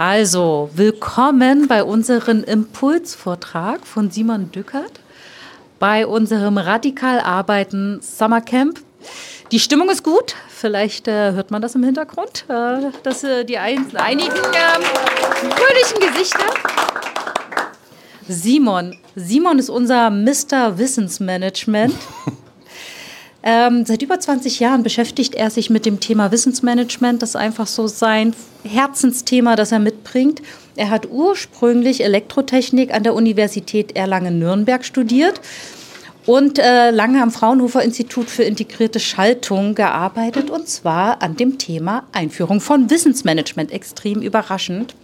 Also, willkommen bei unserem Impulsvortrag von Simon Dückert bei unserem Radikal Arbeiten Summercamp. Die Stimmung ist gut, vielleicht hört man das im Hintergrund, dass die einigen fröhlichen Gesichter. Simon ist unser Mr. Wissensmanagement. Seit über 20 Jahren beschäftigt er sich mit dem Thema Wissensmanagement. Das ist einfach so sein Herzensthema, das er mitbringt. Er hat ursprünglich Elektrotechnik an der Universität Erlangen-Nürnberg studiert und lange am Fraunhofer Institut für integrierte Schaltung gearbeitet, und zwar an dem Thema Einführung von Wissensmanagement. Extrem überraschend.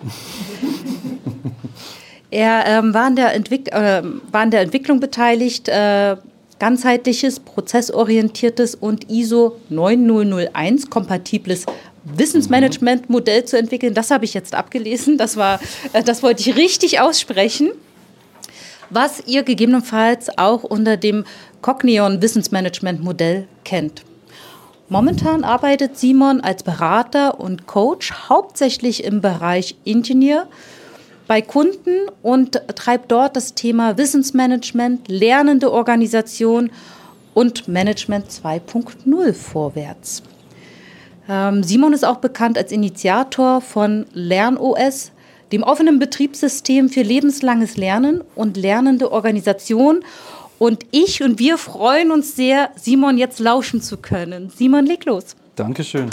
Er war an der Entwicklung beteiligt, ganzheitliches, prozessorientiertes und ISO 9001 kompatibles Wissensmanagement-Modell zu entwickeln. Das habe ich jetzt abgelesen. Das wollte ich richtig aussprechen. Was ihr gegebenenfalls auch unter dem Cognion Wissensmanagement-Modell kennt. Momentan arbeitet Simon als Berater und Coach hauptsächlich im Bereich Ingenieur bei Kunden und treibt dort das Thema Wissensmanagement, lernende Organisation und Management 2.0 vorwärts. Simon ist auch bekannt als Initiator von LernOS, dem offenen Betriebssystem für lebenslanges Lernen und lernende Organisation. Und wir freuen uns sehr, Simon jetzt lauschen zu können. Simon, leg los. Dankeschön.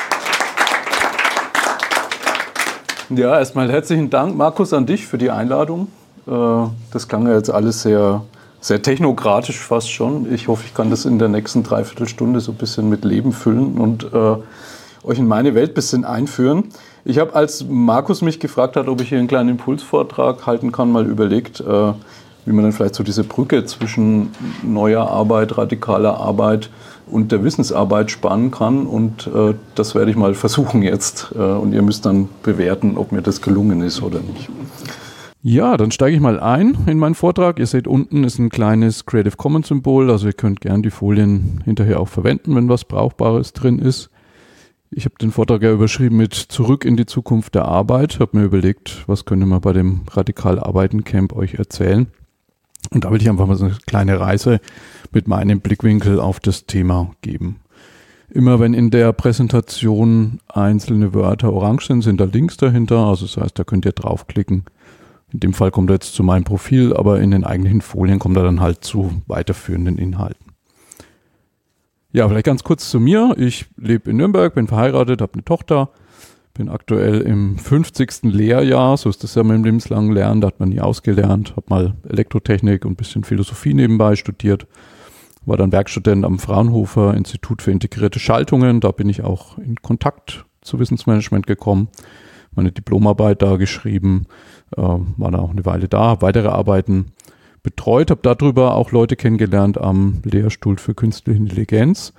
Ja, erstmal herzlichen Dank, Markus, an dich für die Einladung. Das klang ja jetzt alles sehr, sehr technokratisch fast schon. Ich hoffe, ich kann das in der nächsten Dreiviertelstunde so ein bisschen mit Leben füllen und euch in meine Welt ein bisschen einführen. Ich habe, als Markus mich gefragt hat, ob ich hier einen kleinen Impulsvortrag halten kann, mal überlegt, wie man dann vielleicht so diese Brücke zwischen neuer Arbeit, radikaler Arbeit und der Wissensarbeit spannen kann, und das werde ich mal versuchen jetzt, und ihr müsst dann bewerten, ob mir das gelungen ist oder nicht. Ja, dann steige ich mal ein in meinen Vortrag. Ihr seht, unten ist ein kleines Creative Commons Symbol, also ihr könnt gerne die Folien hinterher auch verwenden, wenn was Brauchbares drin ist. Ich habe den Vortrag ja überschrieben mit Zurück in die Zukunft der Arbeit, habe mir überlegt, was könnte man bei dem Radikal Arbeiten Camp euch erzählen. Und da will ich einfach mal so eine kleine Reise mit meinem Blickwinkel auf das Thema geben. Immer wenn in der Präsentation einzelne Wörter orange sind, sind da Links dahinter. Also das heißt, da könnt ihr draufklicken. In dem Fall kommt er jetzt zu meinem Profil, aber in den eigentlichen Folien kommt er dann halt zu weiterführenden Inhalten. Ja, vielleicht ganz kurz zu mir. Ich lebe in Nürnberg, bin verheiratet, habe eine Tochter. Bin aktuell im 50. Lehrjahr, so ist das ja mit dem lebenslangen Lernen, da hat man nie ausgelernt. Habe mal Elektrotechnik und ein bisschen Philosophie nebenbei studiert. War dann Werkstudent am Fraunhofer Institut für integrierte Schaltungen. Da bin ich auch in Kontakt zu Wissensmanagement gekommen. Meine Diplomarbeit da geschrieben, war da auch eine Weile da, habe weitere Arbeiten betreut, habe darüber auch Leute kennengelernt am Lehrstuhl für Künstliche Intelligenz.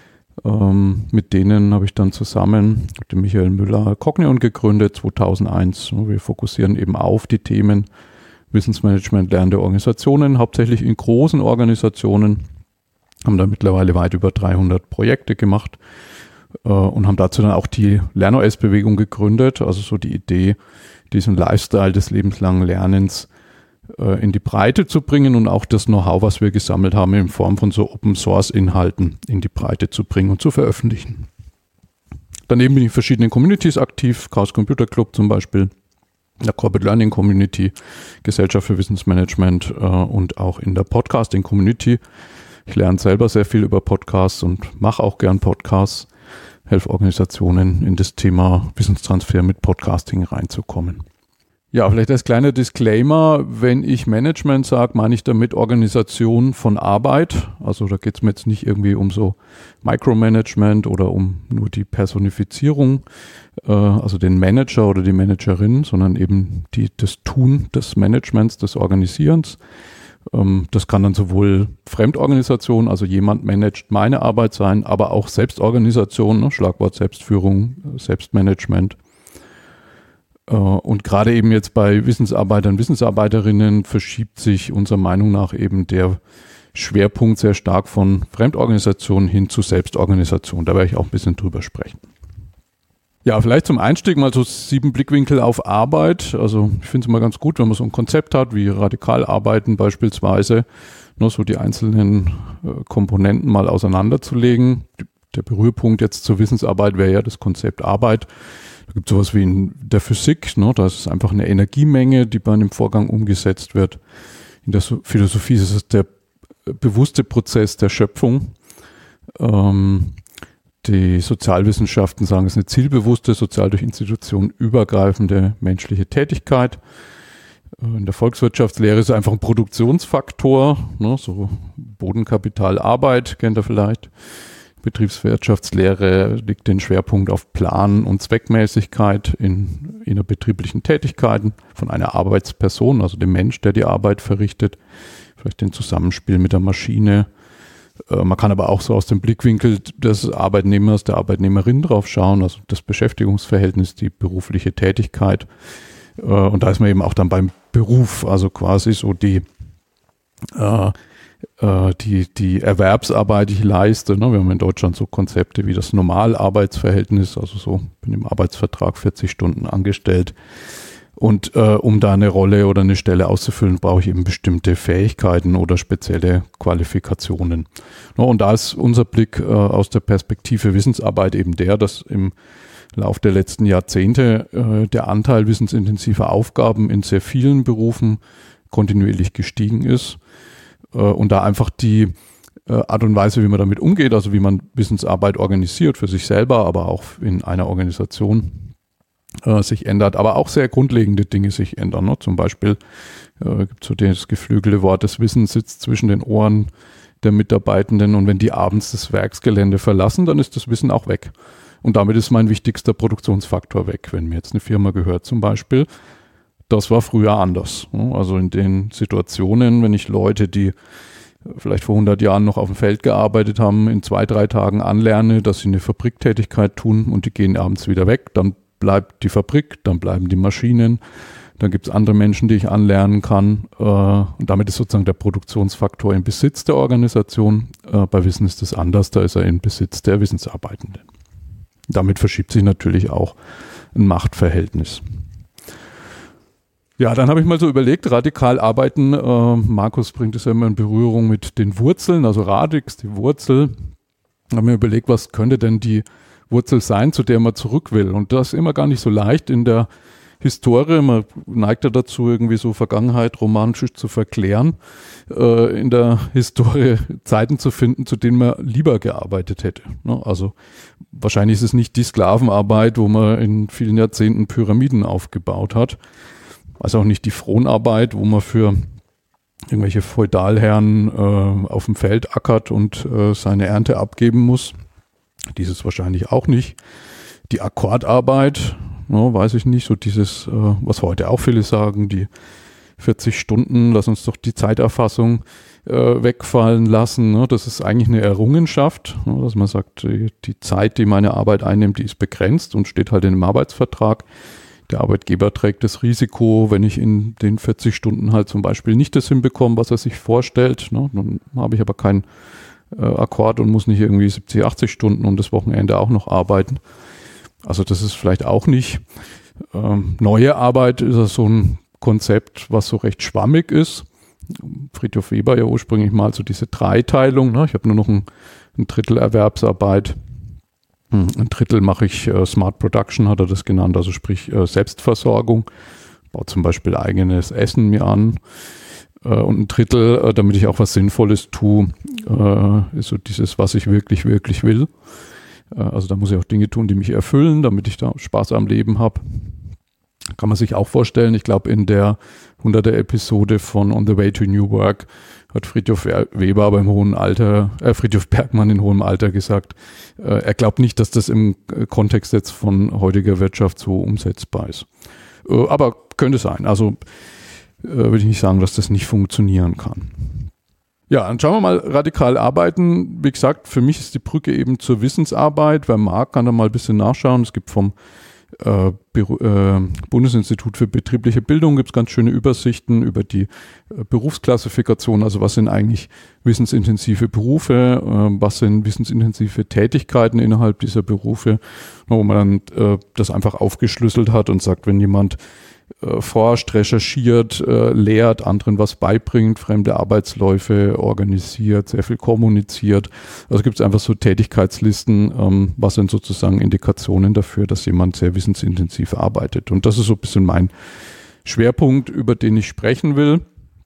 Mit denen habe ich dann zusammen mit dem Michael Müller Cognion gegründet, 2001. Wir fokussieren eben auf die Themen Wissensmanagement, lernende Organisationen, hauptsächlich in großen Organisationen, haben da mittlerweile weit über 300 Projekte gemacht und haben dazu dann auch die LernOS-Bewegung gegründet, also so die Idee, diesen Lifestyle des lebenslangen Lernens in die Breite zu bringen und auch das Know-how, was wir gesammelt haben, in Form von so Open-Source-Inhalten in die Breite zu bringen und zu veröffentlichen. Daneben bin ich in verschiedenen Communities aktiv, Chaos Computer Club zum Beispiel, der Corporate Learning Community, Gesellschaft für Wissensmanagement und auch in der Podcasting Community. Ich lerne selber sehr viel über Podcasts und mache auch gern Podcasts, helfe Organisationen in das Thema Wissenstransfer mit Podcasting reinzukommen. Ja, vielleicht als kleiner Disclaimer, wenn ich Management sage, meine ich damit Organisation von Arbeit. Also da geht es mir jetzt nicht irgendwie um so Micromanagement oder um nur die Personifizierung, also den Manager oder die Managerin, sondern eben das Tun des Managements, des Organisierens. Das kann dann sowohl Fremdorganisation, also jemand managt meine Arbeit sein, aber auch Selbstorganisation, ne? Schlagwort Selbstführung, Selbstmanagement. Und gerade eben jetzt bei Wissensarbeitern, Wissensarbeiterinnen verschiebt sich unserer Meinung nach eben der Schwerpunkt sehr stark von Fremdorganisation hin zu Selbstorganisation. Da werde ich auch ein bisschen drüber sprechen. Ja, vielleicht zum Einstieg mal so 7 Blickwinkel auf Arbeit. Also ich finde es immer ganz gut, wenn man so ein Konzept hat, wie Radikalarbeiten beispielsweise, so die einzelnen Komponenten mal auseinanderzulegen. Der Berührpunkt jetzt zur Wissensarbeit wäre ja das Konzept Arbeit. Da gibt es sowas wie in der Physik, da ist es einfach eine Energiemenge, die bei einem Vorgang umgesetzt wird. In der Philosophie ist es der bewusste Prozess der Schöpfung. Die Sozialwissenschaften sagen, es ist eine zielbewusste, sozial durch Institutionen übergreifende menschliche Tätigkeit. In der Volkswirtschaftslehre ist es einfach ein Produktionsfaktor, so Bodenkapital, Arbeit, kennt ihr vielleicht. Betriebswirtschaftslehre legt den Schwerpunkt auf Plan und Zweckmäßigkeit in innerbetrieblichen Tätigkeiten von einer Arbeitsperson, also dem Mensch, der die Arbeit verrichtet, vielleicht den Zusammenspiel mit der Maschine. Man kann aber auch so aus dem Blickwinkel des Arbeitnehmers, der Arbeitnehmerin drauf schauen, also das Beschäftigungsverhältnis, die berufliche Tätigkeit. Und da ist man eben auch dann beim Beruf, also quasi so die Erwerbsarbeit, die ich leiste. Wir haben in Deutschland so Konzepte wie das Normalarbeitsverhältnis, also so bin im Arbeitsvertrag 40 Stunden angestellt. Und um da eine Rolle oder eine Stelle auszufüllen, brauche ich eben bestimmte Fähigkeiten oder spezielle Qualifikationen. Und da ist unser Blick aus der Perspektive Wissensarbeit eben der, dass im Lauf der letzten Jahrzehnte der Anteil wissensintensiver Aufgaben in sehr vielen Berufen kontinuierlich gestiegen ist. Und da einfach die Art und Weise, wie man damit umgeht, also wie man Wissensarbeit organisiert für sich selber, aber auch in einer Organisation sich ändert, aber auch sehr grundlegende Dinge sich ändern. Zum Beispiel gibt es so das geflügelte Wort, das Wissen sitzt zwischen den Ohren der Mitarbeitenden und wenn die abends das Werksgelände verlassen, dann ist das Wissen auch weg. Und damit ist mein wichtigster Produktionsfaktor weg. Wenn mir jetzt eine Firma gehört zum Beispiel, das war früher anders. Also in den Situationen, wenn ich Leute, die vielleicht vor 100 Jahren noch auf dem Feld gearbeitet haben, in 2-3 Tagen anlerne, dass sie eine Fabriktätigkeit tun und die gehen abends wieder weg, dann bleibt die Fabrik, dann bleiben die Maschinen, dann gibt es andere Menschen, die ich anlernen kann und damit ist sozusagen der Produktionsfaktor im Besitz der Organisation. Bei Wissen ist es anders, da ist er im Besitz der Wissensarbeitenden. Damit verschiebt sich natürlich auch ein Machtverhältnis. Ja, dann habe ich mal so überlegt, radikal arbeiten, Markus bringt es ja immer in Berührung mit den Wurzeln, also Radix, die Wurzel. Ich habe mir überlegt, was könnte denn die Wurzel sein, zu der man zurück will. Und das ist immer gar nicht so leicht in der Historie. Man neigt ja dazu, irgendwie so Vergangenheit romantisch zu verklären, in der Historie Zeiten zu finden, zu denen man lieber gearbeitet hätte. Also wahrscheinlich ist es nicht die Sklavenarbeit, wo man in vielen Jahrzehnten Pyramiden aufgebaut hat. Also auch nicht die Fronarbeit, wo man für irgendwelche Feudalherren auf dem Feld ackert und seine Ernte abgeben muss. Dieses wahrscheinlich auch nicht. Die Akkordarbeit, weiß ich nicht, so dieses, was heute auch viele sagen, die 40 Stunden, lass uns doch die Zeiterfassung wegfallen lassen. Das ist eigentlich eine Errungenschaft, dass man sagt, die Zeit, die meine Arbeit einnimmt, die ist begrenzt und steht halt in einem Arbeitsvertrag. Der Arbeitgeber trägt das Risiko, wenn ich in den 40 Stunden halt zum Beispiel nicht das hinbekomme, was er sich vorstellt. Dann habe ich aber keinen Akkord und muss nicht irgendwie 70, 80 Stunden und das Wochenende auch noch arbeiten. Also das ist vielleicht auch nicht. Neue Arbeit ist so ein Konzept, was so recht schwammig ist. Friedhof Weber ja ursprünglich mal so diese Dreiteilung. Ich habe nur noch ein Drittel Erwerbsarbeit. Ein Drittel mache ich Smart Production, hat er das genannt, also sprich Selbstversorgung. Baue zum Beispiel eigenes Essen mir an. Und ein Drittel, damit ich auch was Sinnvolles tue, ist so dieses, was ich wirklich, wirklich will. Also da muss ich auch Dinge tun, die mich erfüllen, damit ich da Spaß am Leben habe. Kann man sich auch vorstellen, ich glaube in der 100er Episode von On the Way to New Work hat Friedhof Weber aber im hohen Alter, Friedhof Bergmann in hohem Alter gesagt, er glaubt nicht, dass das im Kontext jetzt von heutiger Wirtschaft so umsetzbar ist. Aber könnte sein. Also würde ich nicht sagen, dass das nicht funktionieren kann. Ja, dann schauen wir mal radikal arbeiten. Wie gesagt, für mich ist die Brücke eben zur Wissensarbeit. Wer mag, kann da mal ein bisschen nachschauen. Es gibt vom Bundesinstitut für betriebliche Bildung gibt es ganz schöne Übersichten über die Berufsklassifikation, also was sind eigentlich wissensintensive Berufe, was sind wissensintensive Tätigkeiten innerhalb dieser Berufe, wo man dann das einfach aufgeschlüsselt hat und sagt, wenn jemand forscht, recherchiert, lehrt, anderen was beibringt, fremde Arbeitsläufe organisiert, sehr viel kommuniziert. Also gibt es einfach so Tätigkeitslisten, was sind sozusagen Indikationen dafür, dass jemand sehr wissensintensiv arbeitet. Und das ist so ein bisschen mein Schwerpunkt, über den ich sprechen will.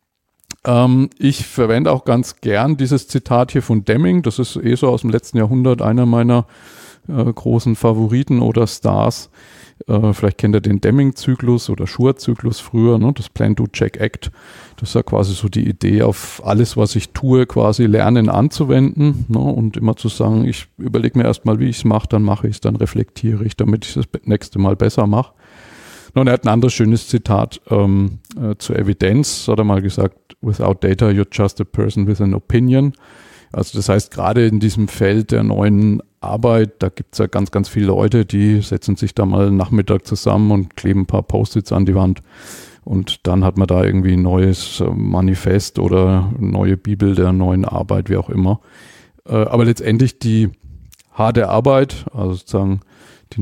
Ich verwende auch ganz gern dieses Zitat hier von Deming. Das ist so aus dem letzten Jahrhundert einer meiner großen Favoriten oder Stars. Vielleicht kennt ihr den Deming-Zyklus oder Schur-Zyklus früher, ne? Das Plan, Do, Check, Act. Das ist ja quasi so die Idee, auf alles, was ich tue, quasi lernen anzuwenden, ne? Und immer zu sagen, ich überlege mir erstmal, wie ich es mache, dann mache ich es, dann reflektiere ich, damit ich das nächste Mal besser mache. Und er hat ein anderes schönes Zitat zur Evidenz, hat er mal gesagt, without data, you're just a person with an opinion. Also das heißt, gerade in diesem Feld der neuen Arbeit, da gibt es ja ganz, ganz viele Leute, die setzen sich da mal einen Nachmittag zusammen und kleben ein paar Post-its an die Wand. Und dann hat man da irgendwie ein neues Manifest oder neue Bibel der neuen Arbeit, wie auch immer. Aber letztendlich die harte Arbeit, also sozusagen die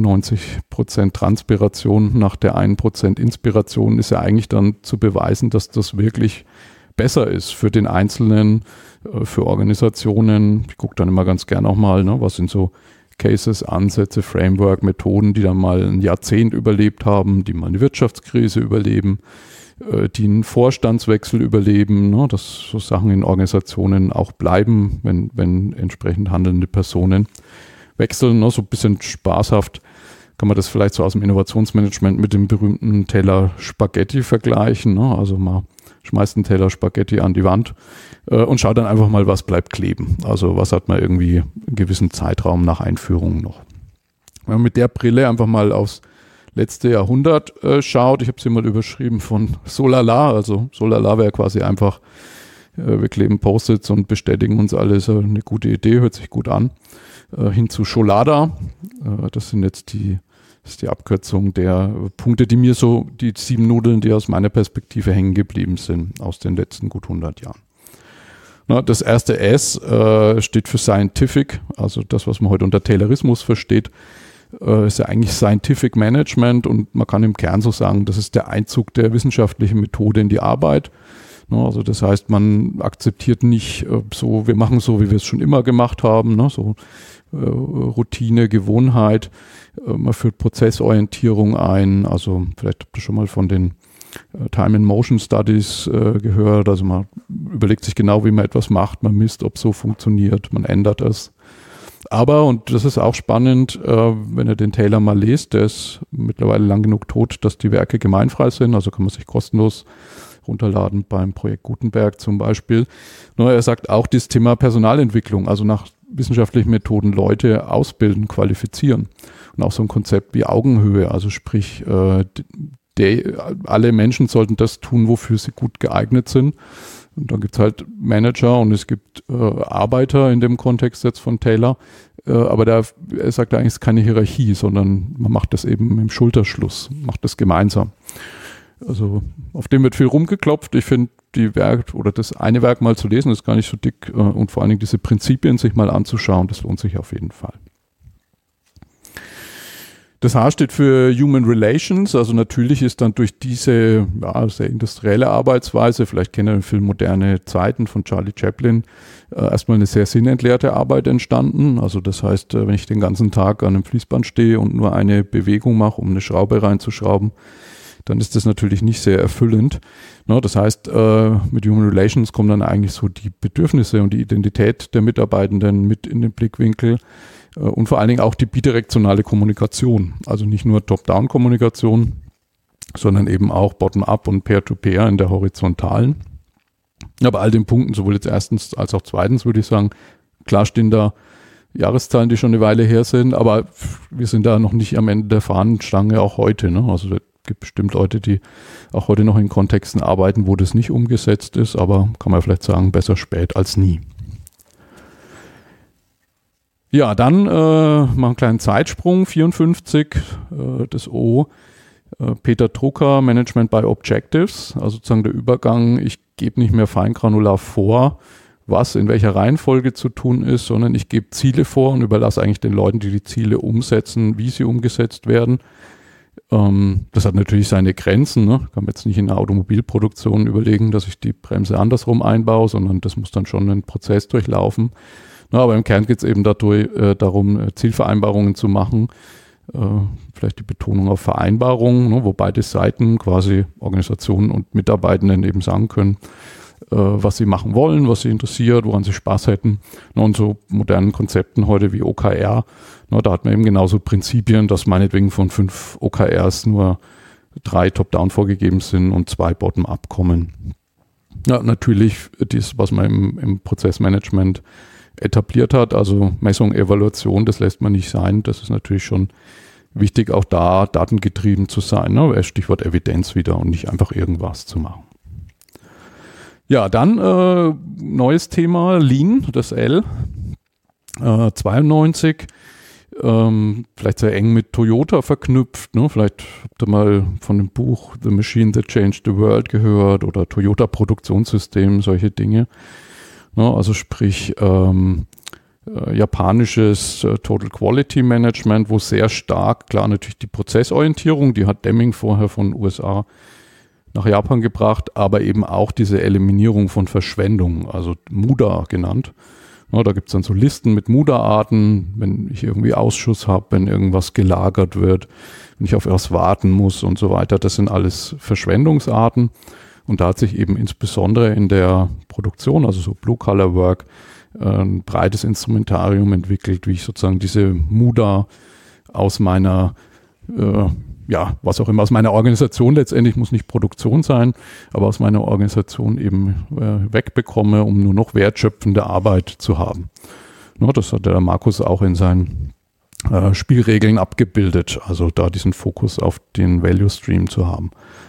99% Transpiration nach der 1% Inspiration, ist ja eigentlich dann zu beweisen, dass das wirklich besser ist für den Einzelnen, für Organisationen. Ich gucke dann immer ganz gern auch mal, ne, was sind so Cases, Ansätze, Framework, Methoden, die dann mal ein Jahrzehnt überlebt haben, die mal eine Wirtschaftskrise überleben, die einen Vorstandswechsel überleben, ne, dass so Sachen in Organisationen auch bleiben, wenn entsprechend handelnde Personen wechseln. Ne, so ein bisschen spaßhaft kann man das vielleicht so aus dem Innovationsmanagement mit dem berühmten Teller Spaghetti vergleichen. Ne? Also man schmeißt einen Teller Spaghetti an die Wand und schaut dann einfach mal, was bleibt kleben. Also was hat man irgendwie einen gewissen Zeitraum nach Einführung noch. Wenn man mit der Brille einfach mal aufs letzte Jahrhundert schaut, ich habe sie mal überschrieben von Solala, also Solala wäre quasi einfach, wir kleben Post-its und bestätigen uns alles, eine gute Idee, hört sich gut an, hin zu Scholada, das sind jetzt die Abkürzung der Punkte, die mir so, die 7 Nudeln, die aus meiner Perspektive hängen geblieben sind aus den letzten gut 100 Jahren. Na, das erste S steht für Scientific, also das, was man heute unter Taylorismus versteht, ist ja eigentlich Scientific Management und man kann im Kern so sagen, das ist der Einzug der wissenschaftlichen Methode in die Arbeit. Na, also das heißt, man akzeptiert nicht so, wir machen so, wie wir es schon immer gemacht haben, ne, so Routine, Gewohnheit. Man führt Prozessorientierung ein, also vielleicht habt ihr schon mal von den Time and Motion Studies gehört, also man überlegt sich genau, wie man etwas macht, man misst, ob es so funktioniert, man ändert es. Aber, und das ist auch spannend, wenn ihr den Taylor mal lest, der ist mittlerweile lang genug tot, dass die Werke gemeinfrei sind, also kann man sich kostenlos runterladen beim Projekt Gutenberg zum Beispiel. Nur er sagt auch das Thema Personalentwicklung, also nach wissenschaftlichen Methoden Leute ausbilden, qualifizieren. Und auch so ein Konzept wie Augenhöhe, also sprich, alle Menschen sollten das tun, wofür sie gut geeignet sind. Und dann gibt es halt Manager und es gibt Arbeiter in dem Kontext jetzt von Taylor. Aber er sagt eigentlich, es ist keine Hierarchie, sondern man macht das eben im Schulterschluss, macht das gemeinsam. Also auf dem wird viel rumgeklopft. Ich finde die Werk oder das eine Werk mal zu lesen, ist gar nicht so dick und vor allen Dingen diese Prinzipien sich mal anzuschauen, das lohnt sich auf jeden Fall. Das H steht für Human Relations, also natürlich ist dann durch diese sehr industrielle Arbeitsweise, vielleicht kennt ihr den Film Moderne Zeiten von Charlie Chaplin, erstmal eine sehr sinnentleerte Arbeit entstanden. Also das heißt, wenn ich den ganzen Tag an einem Fließband stehe und nur eine Bewegung mache, um eine Schraube reinzuschrauben, dann ist das natürlich nicht sehr erfüllend. No, das heißt, mit Human Relations kommen dann eigentlich so die Bedürfnisse und die Identität der Mitarbeitenden mit in den Blickwinkel und vor allen Dingen auch die bidirektionale Kommunikation. Also nicht nur Top-Down-Kommunikation, sondern eben auch Bottom-Up und Peer-to-Peer in der horizontalen. Ja, bei all den Punkten, sowohl jetzt erstens als auch zweitens, würde ich sagen, klar stehen da Jahreszahlen, die schon eine Weile her sind, aber wir sind da noch nicht am Ende der Fahnenstange, auch heute. Ne? Also es gibt bestimmt Leute, die auch heute noch in Kontexten arbeiten, wo das nicht umgesetzt ist, aber kann man vielleicht sagen, besser spät als nie. Ja, dann mal einen kleinen Zeitsprung, 54, das O, Peter Drucker, Management by Objectives, also sozusagen der Übergang, ich gebe nicht mehr feingranular vor, was in welcher Reihenfolge zu tun ist, sondern ich gebe Ziele vor und überlasse eigentlich den Leuten, die Ziele umsetzen, wie sie umgesetzt werden. Das hat natürlich seine Grenzen. Ne? Ich kann mir jetzt nicht in der Automobilproduktion überlegen, dass ich die Bremse andersrum einbaue, sondern das muss dann schon einen Prozess durchlaufen. Na, aber im Kern geht es eben darum, Zielvereinbarungen zu machen, vielleicht die Betonung auf Vereinbarungen, ne? Wo beide Seiten, quasi Organisationen und Mitarbeitenden eben sagen können, was sie machen wollen, was sie interessiert, woran sie Spaß hätten. Und so modernen Konzepten heute wie OKR, da hat man eben genauso Prinzipien, dass meinetwegen von 5 OKRs nur 3 Top-Down vorgegeben sind und 2 Bottom-Up kommen. Ja, natürlich das, was man im Prozessmanagement etabliert hat, also Messung, Evaluation, das lässt man nicht sein. Das ist natürlich schon wichtig, auch da datengetrieben zu sein. Ne? Stichwort Evidenz wieder und nicht einfach irgendwas zu machen. Ja, dann neues Thema, Lean, das L, 92, vielleicht sehr eng mit Toyota verknüpft. Ne? Vielleicht habt ihr mal von dem Buch The Machine That Changed the World gehört oder Toyota Produktionssystem, solche Dinge. Ne? Also sprich japanisches Total Quality Management, wo sehr stark, klar natürlich die Prozessorientierung, die hat Deming vorher von USA nach Japan gebracht, aber eben auch diese Eliminierung von Verschwendung, also Muda genannt. Ja, da gibt es dann so Listen mit Muda-Arten, wenn ich irgendwie Ausschuss habe, wenn irgendwas gelagert wird, wenn ich auf etwas warten muss und so weiter. Das sind alles Verschwendungsarten. Und da hat sich eben insbesondere in der Produktion, also so Blue-Collar-Work, ein breites Instrumentarium entwickelt, wie ich sozusagen diese Muda aus meiner was auch immer, aus meiner Organisation letztendlich, muss nicht Produktion sein, aber aus meiner Organisation eben wegbekomme, um nur noch wertschöpfende Arbeit zu haben. Ja, das hat der Markus auch in seinen Spielregeln abgebildet, also da diesen Fokus auf den Value Stream zu haben.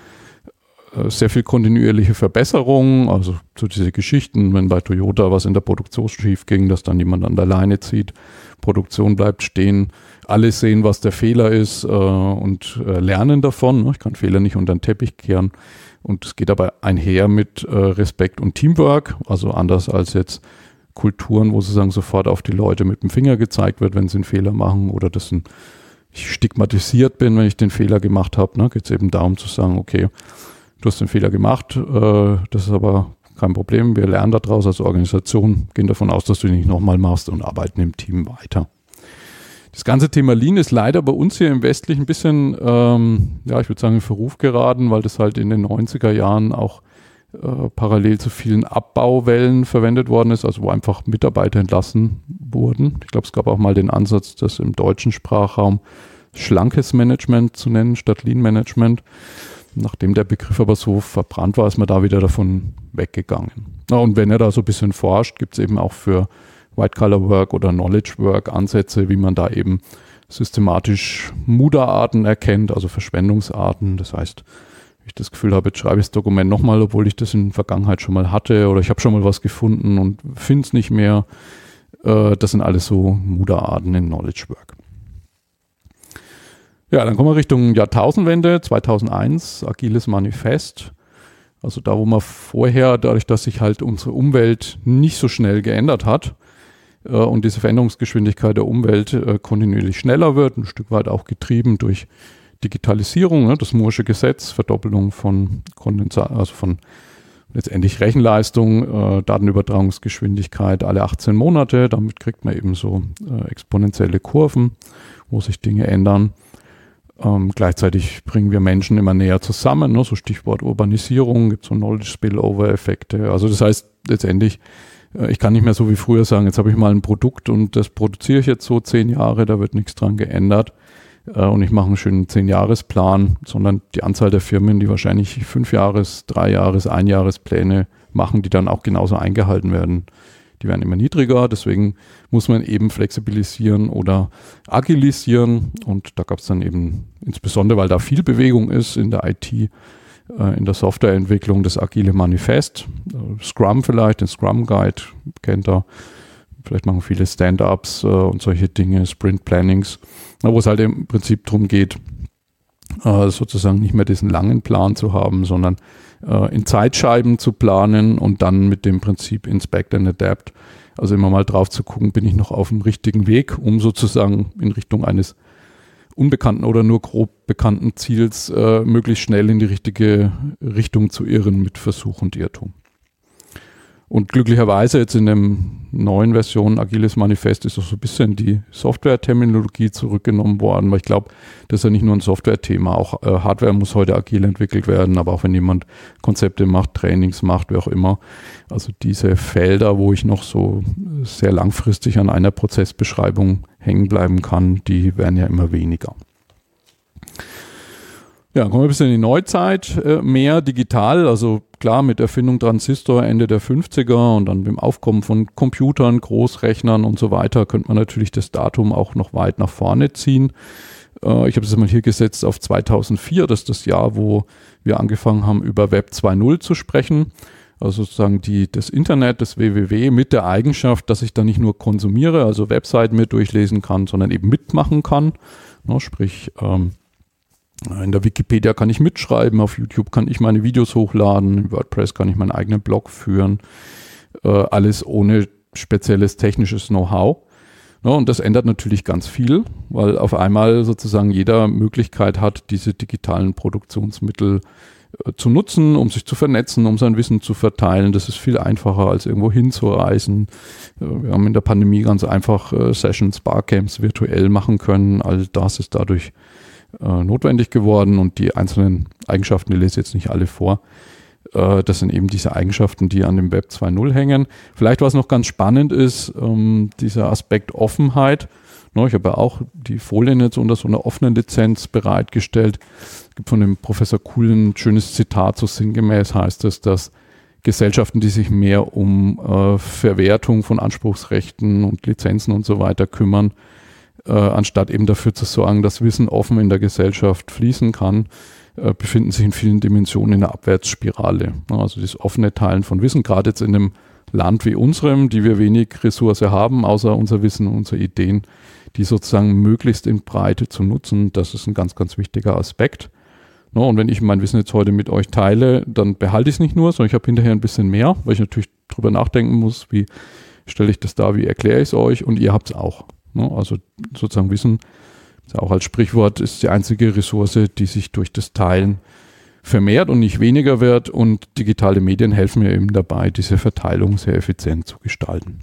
Sehr viel kontinuierliche Verbesserung, also so diese Geschichten, wenn bei Toyota was in der Produktion schief ging, dass dann jemand an der Leine zieht, Produktion bleibt stehen, alle sehen, was der Fehler ist und lernen davon. Ne? Ich kann Fehler nicht unter den Teppich kehren und es geht aber einher mit Respekt und Teamwork, also anders als jetzt Kulturen, wo sozusagen sofort auf die Leute mit dem Finger gezeigt wird, wenn sie einen Fehler machen oder ich stigmatisiert bin, wenn ich den Fehler gemacht habe. Ne? Geht es eben darum zu sagen, okay, du hast den Fehler gemacht, das ist aber kein Problem, wir lernen daraus als Organisation, gehen davon aus, dass du ihn nicht nochmal machst und arbeiten im Team weiter. Das ganze Thema Lean ist leider bei uns hier im Westlichen ein bisschen, ich würde sagen, in Verruf geraten, weil das halt in den 90er Jahren auch parallel zu vielen Abbauwellen verwendet worden ist, also wo einfach Mitarbeiter entlassen wurden. Ich glaube, es gab auch mal den Ansatz, das im deutschen Sprachraum schlankes Management zu nennen, statt Lean Management. Nachdem der Begriff aber so verbrannt war, ist man da wieder davon weggegangen. Ja, und wenn er da so ein bisschen forscht, gibt es eben auch für White-Collar-Work oder Knowledge-Work Ansätze, wie man da eben systematisch Muda-Arten erkennt, also Verschwendungsarten. Das heißt, wenn ich das Gefühl habe, jetzt schreibe ich das Dokument nochmal, obwohl ich das in der Vergangenheit schon mal hatte oder ich habe schon mal was gefunden und finde es nicht mehr. Das sind alles so Muda-Arten in Knowledge-Work. Ja, dann kommen wir Richtung Jahrtausendwende, 2001, Agiles Manifest. Also da, wo man vorher, dadurch, dass sich halt unsere Umwelt nicht so schnell geändert hat und diese Veränderungsgeschwindigkeit der Umwelt kontinuierlich schneller wird, ein Stück weit auch getrieben durch Digitalisierung, das Moore'sche Gesetz, Verdoppelung von von letztendlich Rechenleistung, Datenübertragungsgeschwindigkeit alle 18 Monate. Damit kriegt man eben so exponentielle Kurven, wo sich Dinge ändern. Gleichzeitig bringen wir Menschen immer näher zusammen, ne? So Stichwort Urbanisierung, gibt so Knowledge-Spillover-Effekte. Also das heißt letztendlich, ich kann nicht mehr so wie früher sagen, jetzt habe ich mal ein Produkt und das produziere ich jetzt so 10 Jahre, da wird nichts dran geändert und ich mache einen schönen 10-Jahres-Plan, sondern die Anzahl der Firmen, die wahrscheinlich 5-Jahres-, 3-Jahres-, 1-Jahres-Pläne machen, die dann auch genauso eingehalten werden, die werden immer niedriger, deswegen muss man eben flexibilisieren oder agilisieren und da gab es dann eben, insbesondere weil da viel Bewegung ist in der IT, in der Softwareentwicklung, das Agile Manifest, Scrum vielleicht, den Scrum Guide kennt ihr, Vielleicht machen viele Stand-ups und solche Dinge, Sprint-Plannings, wo es halt im Prinzip darum geht, sozusagen nicht mehr diesen langen Plan zu haben, sondern in Zeitscheiben zu planen und dann mit dem Prinzip Inspect and Adapt, also immer mal drauf zu gucken, bin ich noch auf dem richtigen Weg, um sozusagen in Richtung eines unbekannten oder nur grob bekannten Ziels möglichst schnell in die richtige Richtung zu irren mit Versuch und Irrtum. Und glücklicherweise jetzt in der neuen Version Agiles Manifest ist auch so ein bisschen die Software-Terminologie zurückgenommen worden, weil ich glaube, das ist ja nicht nur ein Software-Thema, auch Hardware muss heute agil entwickelt werden, aber auch wenn jemand Konzepte macht, Trainings macht, wie auch immer, also diese Felder, wo ich noch so sehr langfristig an einer Prozessbeschreibung hängen bleiben kann, die werden ja immer weniger. Ja, kommen wir ein bisschen in die Neuzeit, mehr digital, also klar mit Erfindung Transistor Ende der 50er und dann mit dem Aufkommen von Computern, Großrechnern und so weiter, könnte man natürlich das Datum auch noch weit nach vorne ziehen. Ich habe es mal hier gesetzt auf 2004, das ist das Jahr, wo wir angefangen haben, über Web 2.0 zu sprechen. Also sozusagen das Internet, das WWW mit der Eigenschaft, dass ich da nicht nur konsumiere, also Webseiten mit durchlesen kann, sondern eben mitmachen kann. Sprich, in der Wikipedia kann ich mitschreiben, auf YouTube kann ich meine Videos hochladen, in WordPress kann ich meinen eigenen Blog führen, alles ohne spezielles technisches Know-how. Und das ändert natürlich ganz viel, weil auf einmal sozusagen jeder Möglichkeit hat, diese digitalen Produktionsmittel zu nutzen, um sich zu vernetzen, um sein Wissen zu verteilen. Das ist viel einfacher, als irgendwo hinzureisen. Wir haben in der Pandemie ganz einfach Sessions, Barcamps virtuell machen können. All das ist dadurch notwendig geworden und die einzelnen Eigenschaften, die lese ich jetzt nicht alle vor, das sind eben diese Eigenschaften, die an dem Web 2.0 hängen. Vielleicht was noch ganz spannend ist, dieser Aspekt Offenheit. Ich habe ja auch die Folien jetzt unter so einer offenen Lizenz bereitgestellt. Es gibt von dem Professor Kuhl ein schönes Zitat, so sinngemäß heißt es, dass Gesellschaften, die sich mehr um Verwertung von Anspruchsrechten und Lizenzen und so weiter kümmern, anstatt eben dafür zu sorgen, dass Wissen offen in der Gesellschaft fließen kann, befinden sich in vielen Dimensionen in einer Abwärtsspirale. Also das offene Teilen von Wissen, gerade jetzt in einem Land wie unserem, die wir wenig Ressource haben, außer unser Wissen und unsere Ideen, die sozusagen möglichst in Breite zu nutzen, das ist ein ganz, ganz wichtiger Aspekt. Und wenn ich mein Wissen jetzt heute mit euch teile, dann behalte ich es nicht nur, sondern ich habe hinterher ein bisschen mehr, weil ich natürlich drüber nachdenken muss, wie stelle ich das dar, wie erkläre ich es euch und ihr habt es auch. Also sozusagen Wissen, ist ja auch als Sprichwort, ist die einzige Ressource, die sich durch das Teilen vermehrt und nicht weniger wird, und digitale Medien helfen mir eben dabei, diese Verteilung sehr effizient zu gestalten.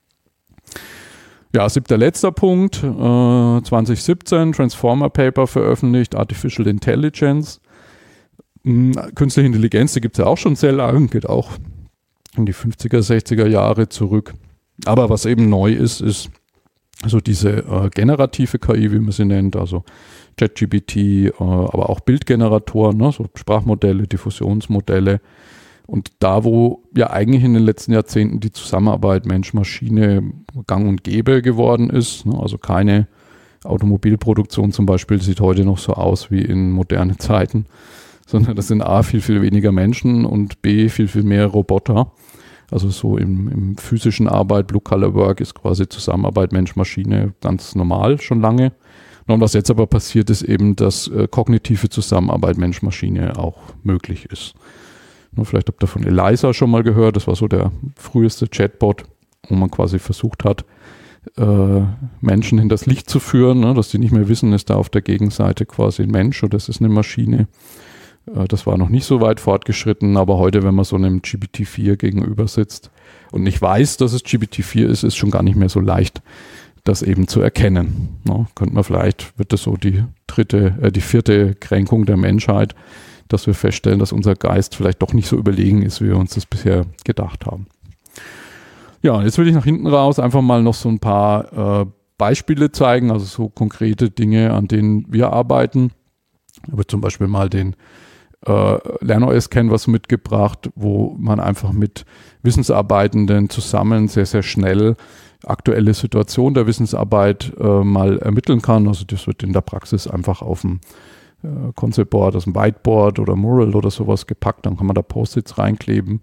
Ja, 7. letzter Punkt, 2017 Transformer Paper veröffentlicht, Artificial Intelligence. Künstliche Intelligenz, die gibt es ja auch schon sehr lang, geht auch in die 50er, 60er Jahre zurück. Aber was eben neu ist also diese generative KI, wie man sie nennt, also ChatGPT, aber auch Bildgeneratoren, so Sprachmodelle, Diffusionsmodelle. Und da, wo ja eigentlich in den letzten Jahrzehnten die Zusammenarbeit Mensch-Maschine gang und gäbe geworden ist, also keine Automobilproduktion zum Beispiel sieht heute noch so aus wie in modernen Zeiten, sondern das sind A, viel, viel weniger Menschen und B, viel, viel mehr Roboter. Also so im physischen Arbeit, Blue-Collar-Work ist quasi Zusammenarbeit Mensch-Maschine ganz normal, schon lange. Und was jetzt aber passiert, ist eben, dass kognitive Zusammenarbeit Mensch-Maschine auch möglich ist. Vielleicht habt ihr von Eliza schon mal gehört, das war so der früheste Chatbot, wo man quasi versucht hat, Menschen hinters Licht zu führen, dass die nicht mehr wissen, ist da auf der Gegenseite quasi ein Mensch oder ist es eine Maschine. Das war noch nicht so weit fortgeschritten, aber heute, wenn man so einem GPT-4 gegenüber sitzt und nicht weiß, dass es GPT-4 ist, ist schon gar nicht mehr so leicht, das eben zu erkennen. Könnte man vielleicht, wird das so die vierte Kränkung der Menschheit, dass wir feststellen, dass unser Geist vielleicht doch nicht so überlegen ist, wie wir uns das bisher gedacht haben. Ja, jetzt will ich nach hinten raus einfach mal noch so ein paar Beispiele zeigen, also so konkrete Dinge, an denen wir arbeiten. Ich habe zum Beispiel mal den LernOS Canvas mitgebracht, wo man einfach mit Wissensarbeitenden zusammen sehr, sehr schnell aktuelle Situation der Wissensarbeit mal ermitteln kann. Also das wird in der Praxis einfach auf dem Concept Board, aus dem Whiteboard oder Mural oder sowas gepackt. Dann kann man da Post-its reinkleben.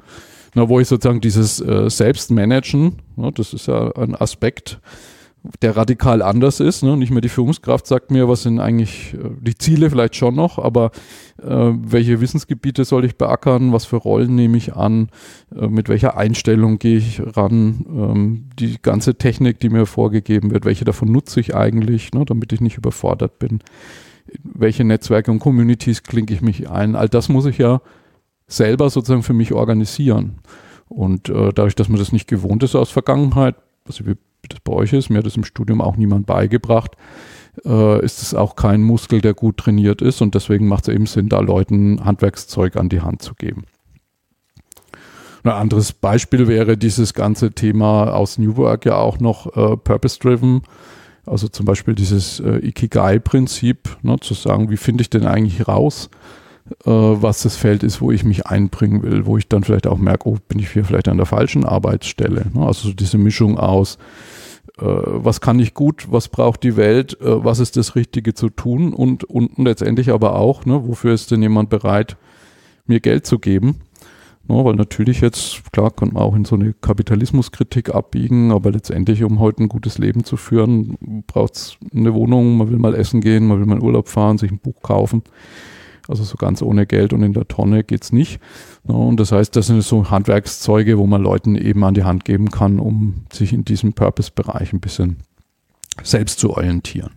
wo ich sozusagen dieses Selbstmanagen, das ist ja ein Aspekt, der radikal anders ist. Nicht mehr die Führungskraft sagt mir, was sind eigentlich die Ziele vielleicht schon noch, aber welche Wissensgebiete soll ich beackern, was für Rollen nehme ich an, mit welcher Einstellung gehe ich ran, die ganze Technik, die mir vorgegeben wird, welche davon nutze ich eigentlich, damit ich nicht überfordert bin, welche Netzwerke und Communities klinke ich mich ein, all das muss ich ja selber sozusagen für mich organisieren. Und dadurch, dass man das nicht gewohnt ist aus Vergangenheit, also wie das bei euch ist, mir hat das im Studium auch niemand beigebracht, ist es auch kein Muskel, der gut trainiert ist und deswegen macht es eben Sinn, da Leuten Handwerkszeug an die Hand zu geben. Ein anderes Beispiel wäre dieses ganze Thema aus New Work ja auch noch Purpose-Driven, also zum Beispiel dieses Ikigai-Prinzip, zu sagen, wie finde ich denn eigentlich raus, was das Feld ist, wo ich mich einbringen will, wo ich dann vielleicht auch merke, oh, bin ich hier vielleicht an der falschen Arbeitsstelle. Also so diese Mischung aus, was kann ich gut, was braucht die Welt, was ist das Richtige zu tun und letztendlich aber auch, wofür ist denn jemand bereit, mir Geld zu geben. Weil natürlich jetzt, klar, kann man auch in so eine Kapitalismuskritik abbiegen, aber letztendlich, um heute ein gutes Leben zu führen, braucht es eine Wohnung, man will mal essen gehen, man will mal in Urlaub fahren, sich ein Buch kaufen. Also so ganz ohne Geld und in der Tonne geht's nicht. Und das heißt, das sind so Handwerkszeuge, wo man Leuten eben an die Hand geben kann, um sich in diesem Purpose-Bereich ein bisschen selbst zu orientieren.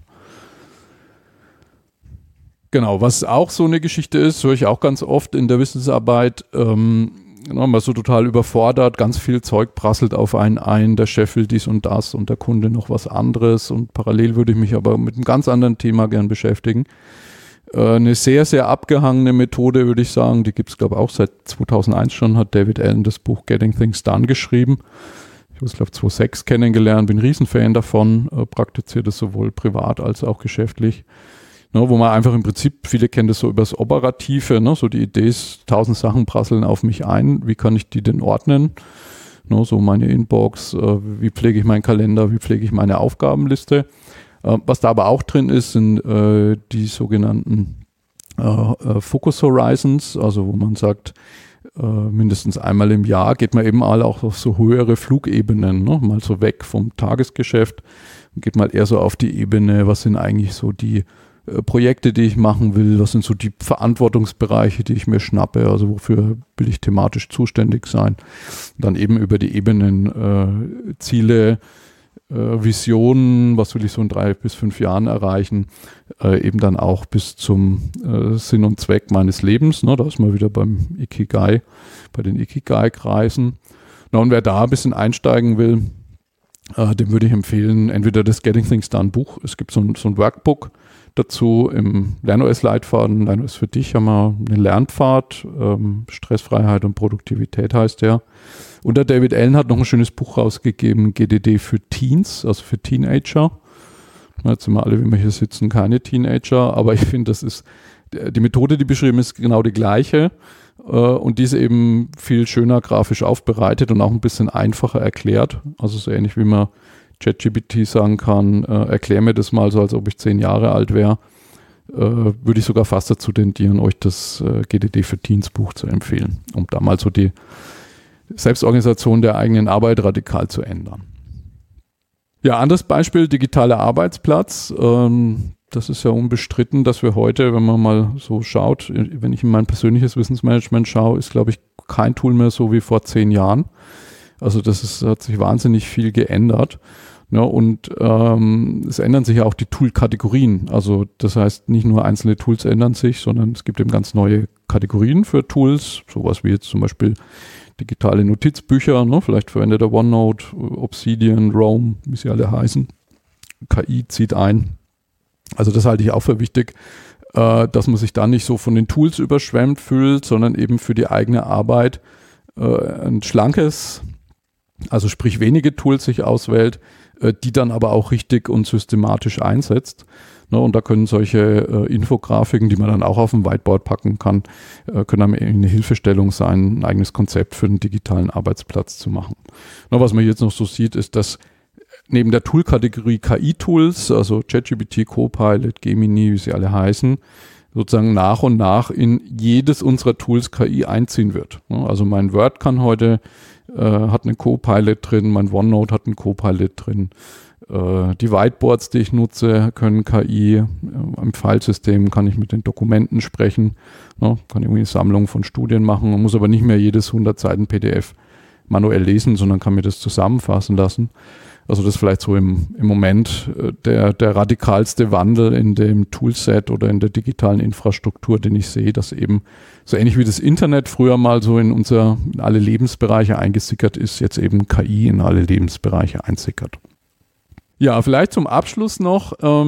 Genau, was auch so eine Geschichte ist, höre ich auch ganz oft in der Wissensarbeit, man ist so total überfordert, ganz viel Zeug prasselt auf einen ein, der Chef will dies und das und der Kunde noch was anderes und parallel würde ich mich aber mit einem ganz anderen Thema gern beschäftigen. Eine sehr, sehr abgehangene Methode, würde ich sagen, die gibt es, glaube ich, auch seit 2001 schon, hat David Allen das Buch Getting Things Done geschrieben. Ich habe es, glaube ich, 2006 kennengelernt, bin ein Riesenfan davon, praktiziere das sowohl privat als auch geschäftlich. Wo man einfach im Prinzip, viele kennen das so übers Operative, so die Idee ist, 1000 Sachen prasseln auf mich ein, wie kann ich die denn ordnen? So meine Inbox, wie pflege ich meinen Kalender, wie pflege ich meine Aufgabenliste? Was da aber auch drin ist, sind die sogenannten Focus Horizons, also wo man sagt, mindestens einmal im Jahr geht man eben mal auch auf so höhere Flugebenen, mal so weg vom Tagesgeschäft, geht mal eher so auf die Ebene, was sind eigentlich so die Projekte, die ich machen will, was sind so die Verantwortungsbereiche, die ich mir schnappe, also wofür will ich thematisch zuständig sein. Dann eben über die Ebenen Ziele, Visionen, was will ich so in 3 bis 5 Jahren erreichen, eben dann auch bis zum Sinn und Zweck meines Lebens. Da ist man wieder beim Ikigai, bei den Ikigai-Kreisen. Und wer da ein bisschen einsteigen will, dem würde ich empfehlen, entweder das Getting Things Done Buch, es gibt so ein Workbook dazu im LernOS-Leitfaden, LernOS für dich haben wir einen Lernpfad, Stressfreiheit und Produktivität heißt der. Und der David Allen hat noch ein schönes Buch rausgegeben, GDD für Teens, also für Teenager. Jetzt sind wir alle, wie wir hier sitzen, keine Teenager, aber ich finde, das ist die Methode, die beschrieben ist, genau die gleiche. Und diese eben viel schöner grafisch aufbereitet und auch ein bisschen einfacher erklärt. Also so ähnlich wie man ChatGPT sagen kann, erklär mir das mal so, als ob ich 10 Jahre alt wäre, würde ich sogar fast dazu tendieren, euch das GDD für Teens Buch zu empfehlen, um da mal so die Selbstorganisation der eigenen Arbeit radikal zu ändern. Ja, anderes Beispiel, digitaler Arbeitsplatz. Das ist ja unbestritten, dass wir heute, wenn man mal so schaut, wenn ich in mein persönliches Wissensmanagement schaue, ist, glaube ich, kein Tool mehr so wie vor 10 Jahren. Also hat sich wahnsinnig viel geändert. Ja, und es ändern sich ja auch die Tool-Kategorien. Also das heißt, nicht nur einzelne Tools ändern sich, sondern es gibt eben ganz neue Kategorien für Tools. Sowas wie jetzt zum Beispiel digitale Notizbücher. Vielleicht verwendet er OneNote, Obsidian, Roam, wie sie alle heißen. KI zieht ein. Also das halte ich auch für wichtig, dass man sich da nicht so von den Tools überschwemmt fühlt, sondern eben für die eigene Arbeit ein schlankes, also sprich wenige Tools sich auswählt, die dann aber auch richtig und systematisch einsetzt. Und da können solche Infografiken, die man dann auch auf dem Whiteboard packen kann, können einem eine Hilfestellung sein, ein eigenes Konzept für den digitalen Arbeitsplatz zu machen. Was man jetzt noch so sieht, ist, dass neben der Tool-Kategorie KI-Tools, also ChatGPT, Copilot, Gemini, wie sie alle heißen, sozusagen nach und nach in jedes unserer Tools KI einziehen wird. Also mein Word kann heute, hat einen Copilot drin, mein OneNote hat einen Copilot drin. Die Whiteboards, die ich nutze, können KI. Im Filesystem kann ich mit den Dokumenten sprechen, kann irgendwie eine Sammlung von Studien machen. Man muss aber nicht mehr jedes 100 Seiten PDF manuell lesen, sondern kann mir das zusammenfassen lassen. Also das ist vielleicht so im Moment der radikalste Wandel in dem Toolset oder in der digitalen Infrastruktur, den ich sehe, dass eben so ähnlich wie das Internet früher mal so in alle Lebensbereiche eingesickert ist, jetzt eben KI in alle Lebensbereiche einsickert. Ja, vielleicht zum Abschluss noch,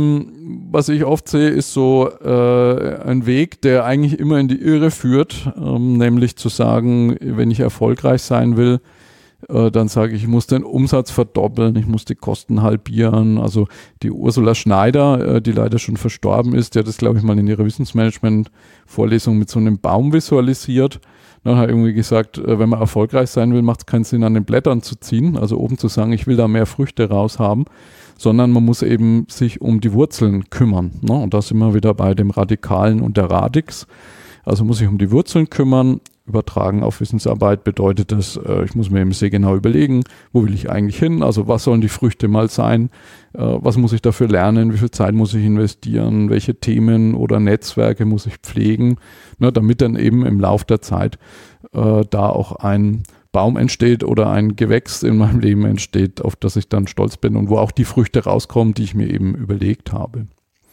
was ich oft sehe, ist so ein Weg, der eigentlich immer in die Irre führt, nämlich zu sagen, wenn ich erfolgreich sein will, dann sage ich, ich muss den Umsatz verdoppeln, ich muss die Kosten halbieren. Also die Ursula Schneider, die leider schon verstorben ist, die hat das, glaube ich, mal in ihrer Wissensmanagement-Vorlesung mit so einem Baum visualisiert. Dann hat irgendwie gesagt, wenn man erfolgreich sein will, macht es keinen Sinn, an den Blättern zu ziehen, also oben zu sagen, ich will da mehr Früchte raus haben, sondern man muss eben sich um die Wurzeln kümmern. Ne? Und da sind wir wieder bei dem Radikalen und der Radix. Also muss ich um die Wurzeln kümmern. Übertragen auf Wissensarbeit bedeutet das, ich muss mir eben sehr genau überlegen, wo will ich eigentlich hin, also was sollen die Früchte mal sein, was muss ich dafür lernen, wie viel Zeit muss ich investieren, welche Themen oder Netzwerke muss ich pflegen, ne, damit dann eben im Lauf der Zeit da auch ein Baum entsteht oder ein Gewächs in meinem Leben entsteht, auf das ich dann stolz bin und wo auch die Früchte rauskommen, die ich mir eben überlegt habe.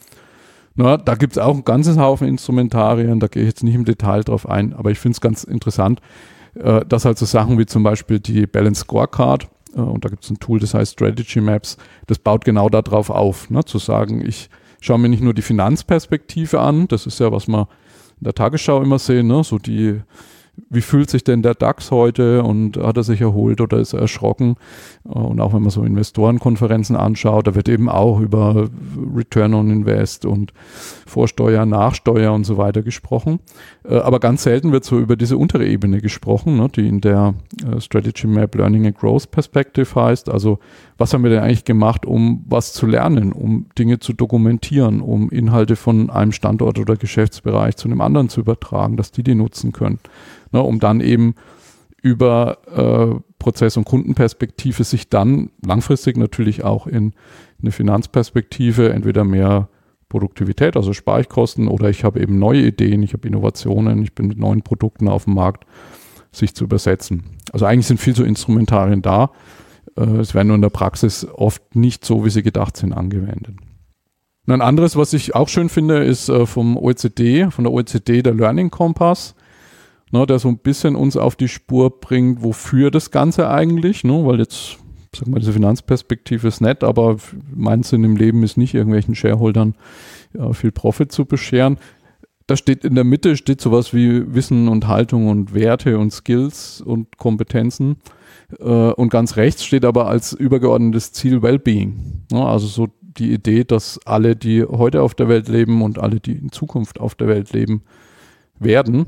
Na, da gibt es auch ein ganzes Haufen Instrumentarien, da gehe ich jetzt nicht im Detail drauf ein, aber ich finde es ganz interessant, dass halt so Sachen wie zum Beispiel die Balance Scorecard, und da gibt es ein Tool, das heißt Strategy Maps, das baut genau darauf auf, ne, zu sagen, ich schaue mir nicht nur die Finanzperspektive an, das ist ja, was wir in der Tagesschau immer sehen, ne, so wie fühlt sich denn der DAX heute und hat er sich erholt oder ist er erschrocken? Und auch wenn man so Investorenkonferenzen anschaut, da wird eben auch über Return on Invest und Vorsteuer, Nachsteuer und so weiter gesprochen. Aber ganz selten wird so über diese untere Ebene gesprochen, ne, die in der Strategy Map Learning and Growth Perspective heißt. Also was haben wir denn eigentlich gemacht, um was zu lernen, um Dinge zu dokumentieren, um Inhalte von einem Standort oder Geschäftsbereich zu einem anderen zu übertragen, dass die nutzen können. Ne, um dann eben über Prozess- und Kundenperspektive sich dann langfristig natürlich auch in eine Finanzperspektive entweder mehr Produktivität, also spare ich Kosten, oder ich habe eben neue Ideen, ich habe Innovationen, ich bin mit neuen Produkten auf dem Markt, sich zu übersetzen. Also eigentlich sind viel so Instrumentarien da. Es werden nur in der Praxis oft nicht so, wie sie gedacht sind, angewendet. Und ein anderes, was ich auch schön finde, ist von der OECD, der Learning Kompass, ne, der so ein bisschen uns auf die Spur bringt, wofür das Ganze eigentlich, ne, weil jetzt, sag mal, diese Finanzperspektive ist nett, aber mein Sinn im Leben ist nicht, irgendwelchen Shareholdern viel Profit zu bescheren. Da steht in der Mitte sowas wie Wissen und Haltung und Werte und Skills und Kompetenzen. Und ganz rechts steht aber als übergeordnetes Ziel Wellbeing. Ne, also so die Idee, dass alle, die heute auf der Welt leben und alle, die in Zukunft auf der Welt leben werden,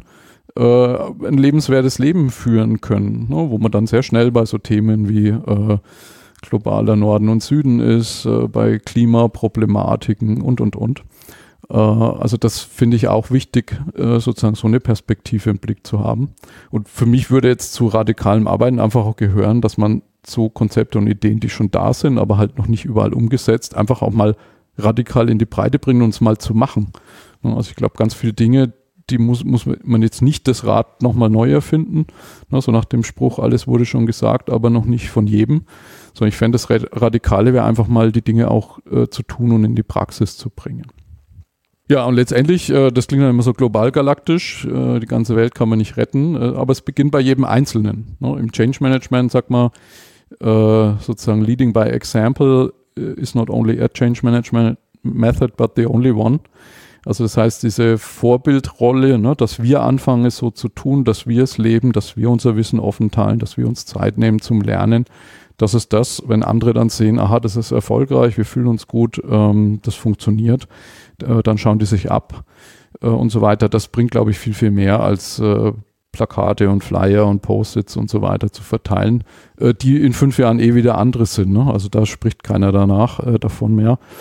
ein lebenswertes Leben führen können, ne, wo man dann sehr schnell bei so Themen wie globaler Norden und Süden ist, bei Klimaproblematiken und. Also das finde ich auch wichtig, sozusagen so eine Perspektive im Blick zu haben. Und für mich würde jetzt zu radikalem Arbeiten einfach auch gehören, dass man so Konzepte und Ideen, die schon da sind, aber halt noch nicht überall umgesetzt, einfach auch mal radikal in die Breite bringen und es mal zu machen. Also ich glaube, ganz viele Dinge, die muss man jetzt nicht das Rad nochmal neu erfinden, so nach dem Spruch, alles wurde schon gesagt, aber noch nicht von jedem. Sondern ich fände, das Radikale wäre einfach mal die Dinge auch zu tun und in die Praxis zu bringen. Ja, und letztendlich, das klingt dann immer so global galaktisch, die ganze Welt kann man nicht retten, aber es beginnt bei jedem Einzelnen. Ne? Im Change Management sagt man sozusagen leading by example is not only a change management method, but the only one. Also das heißt, diese Vorbildrolle, ne, dass wir anfangen, es so zu tun, dass wir es leben, dass wir unser Wissen offen teilen, dass wir uns Zeit nehmen zum Lernen. Das ist das, wenn andere dann sehen, aha, das ist erfolgreich, wir fühlen uns gut, das funktioniert, dann schauen die sich ab und so weiter. Das bringt, glaube ich, viel, viel mehr als Plakate und Flyer und Post-its und so weiter zu verteilen, die in 5 Jahren wieder andere sind. Ne? Also da spricht keiner davon mehr.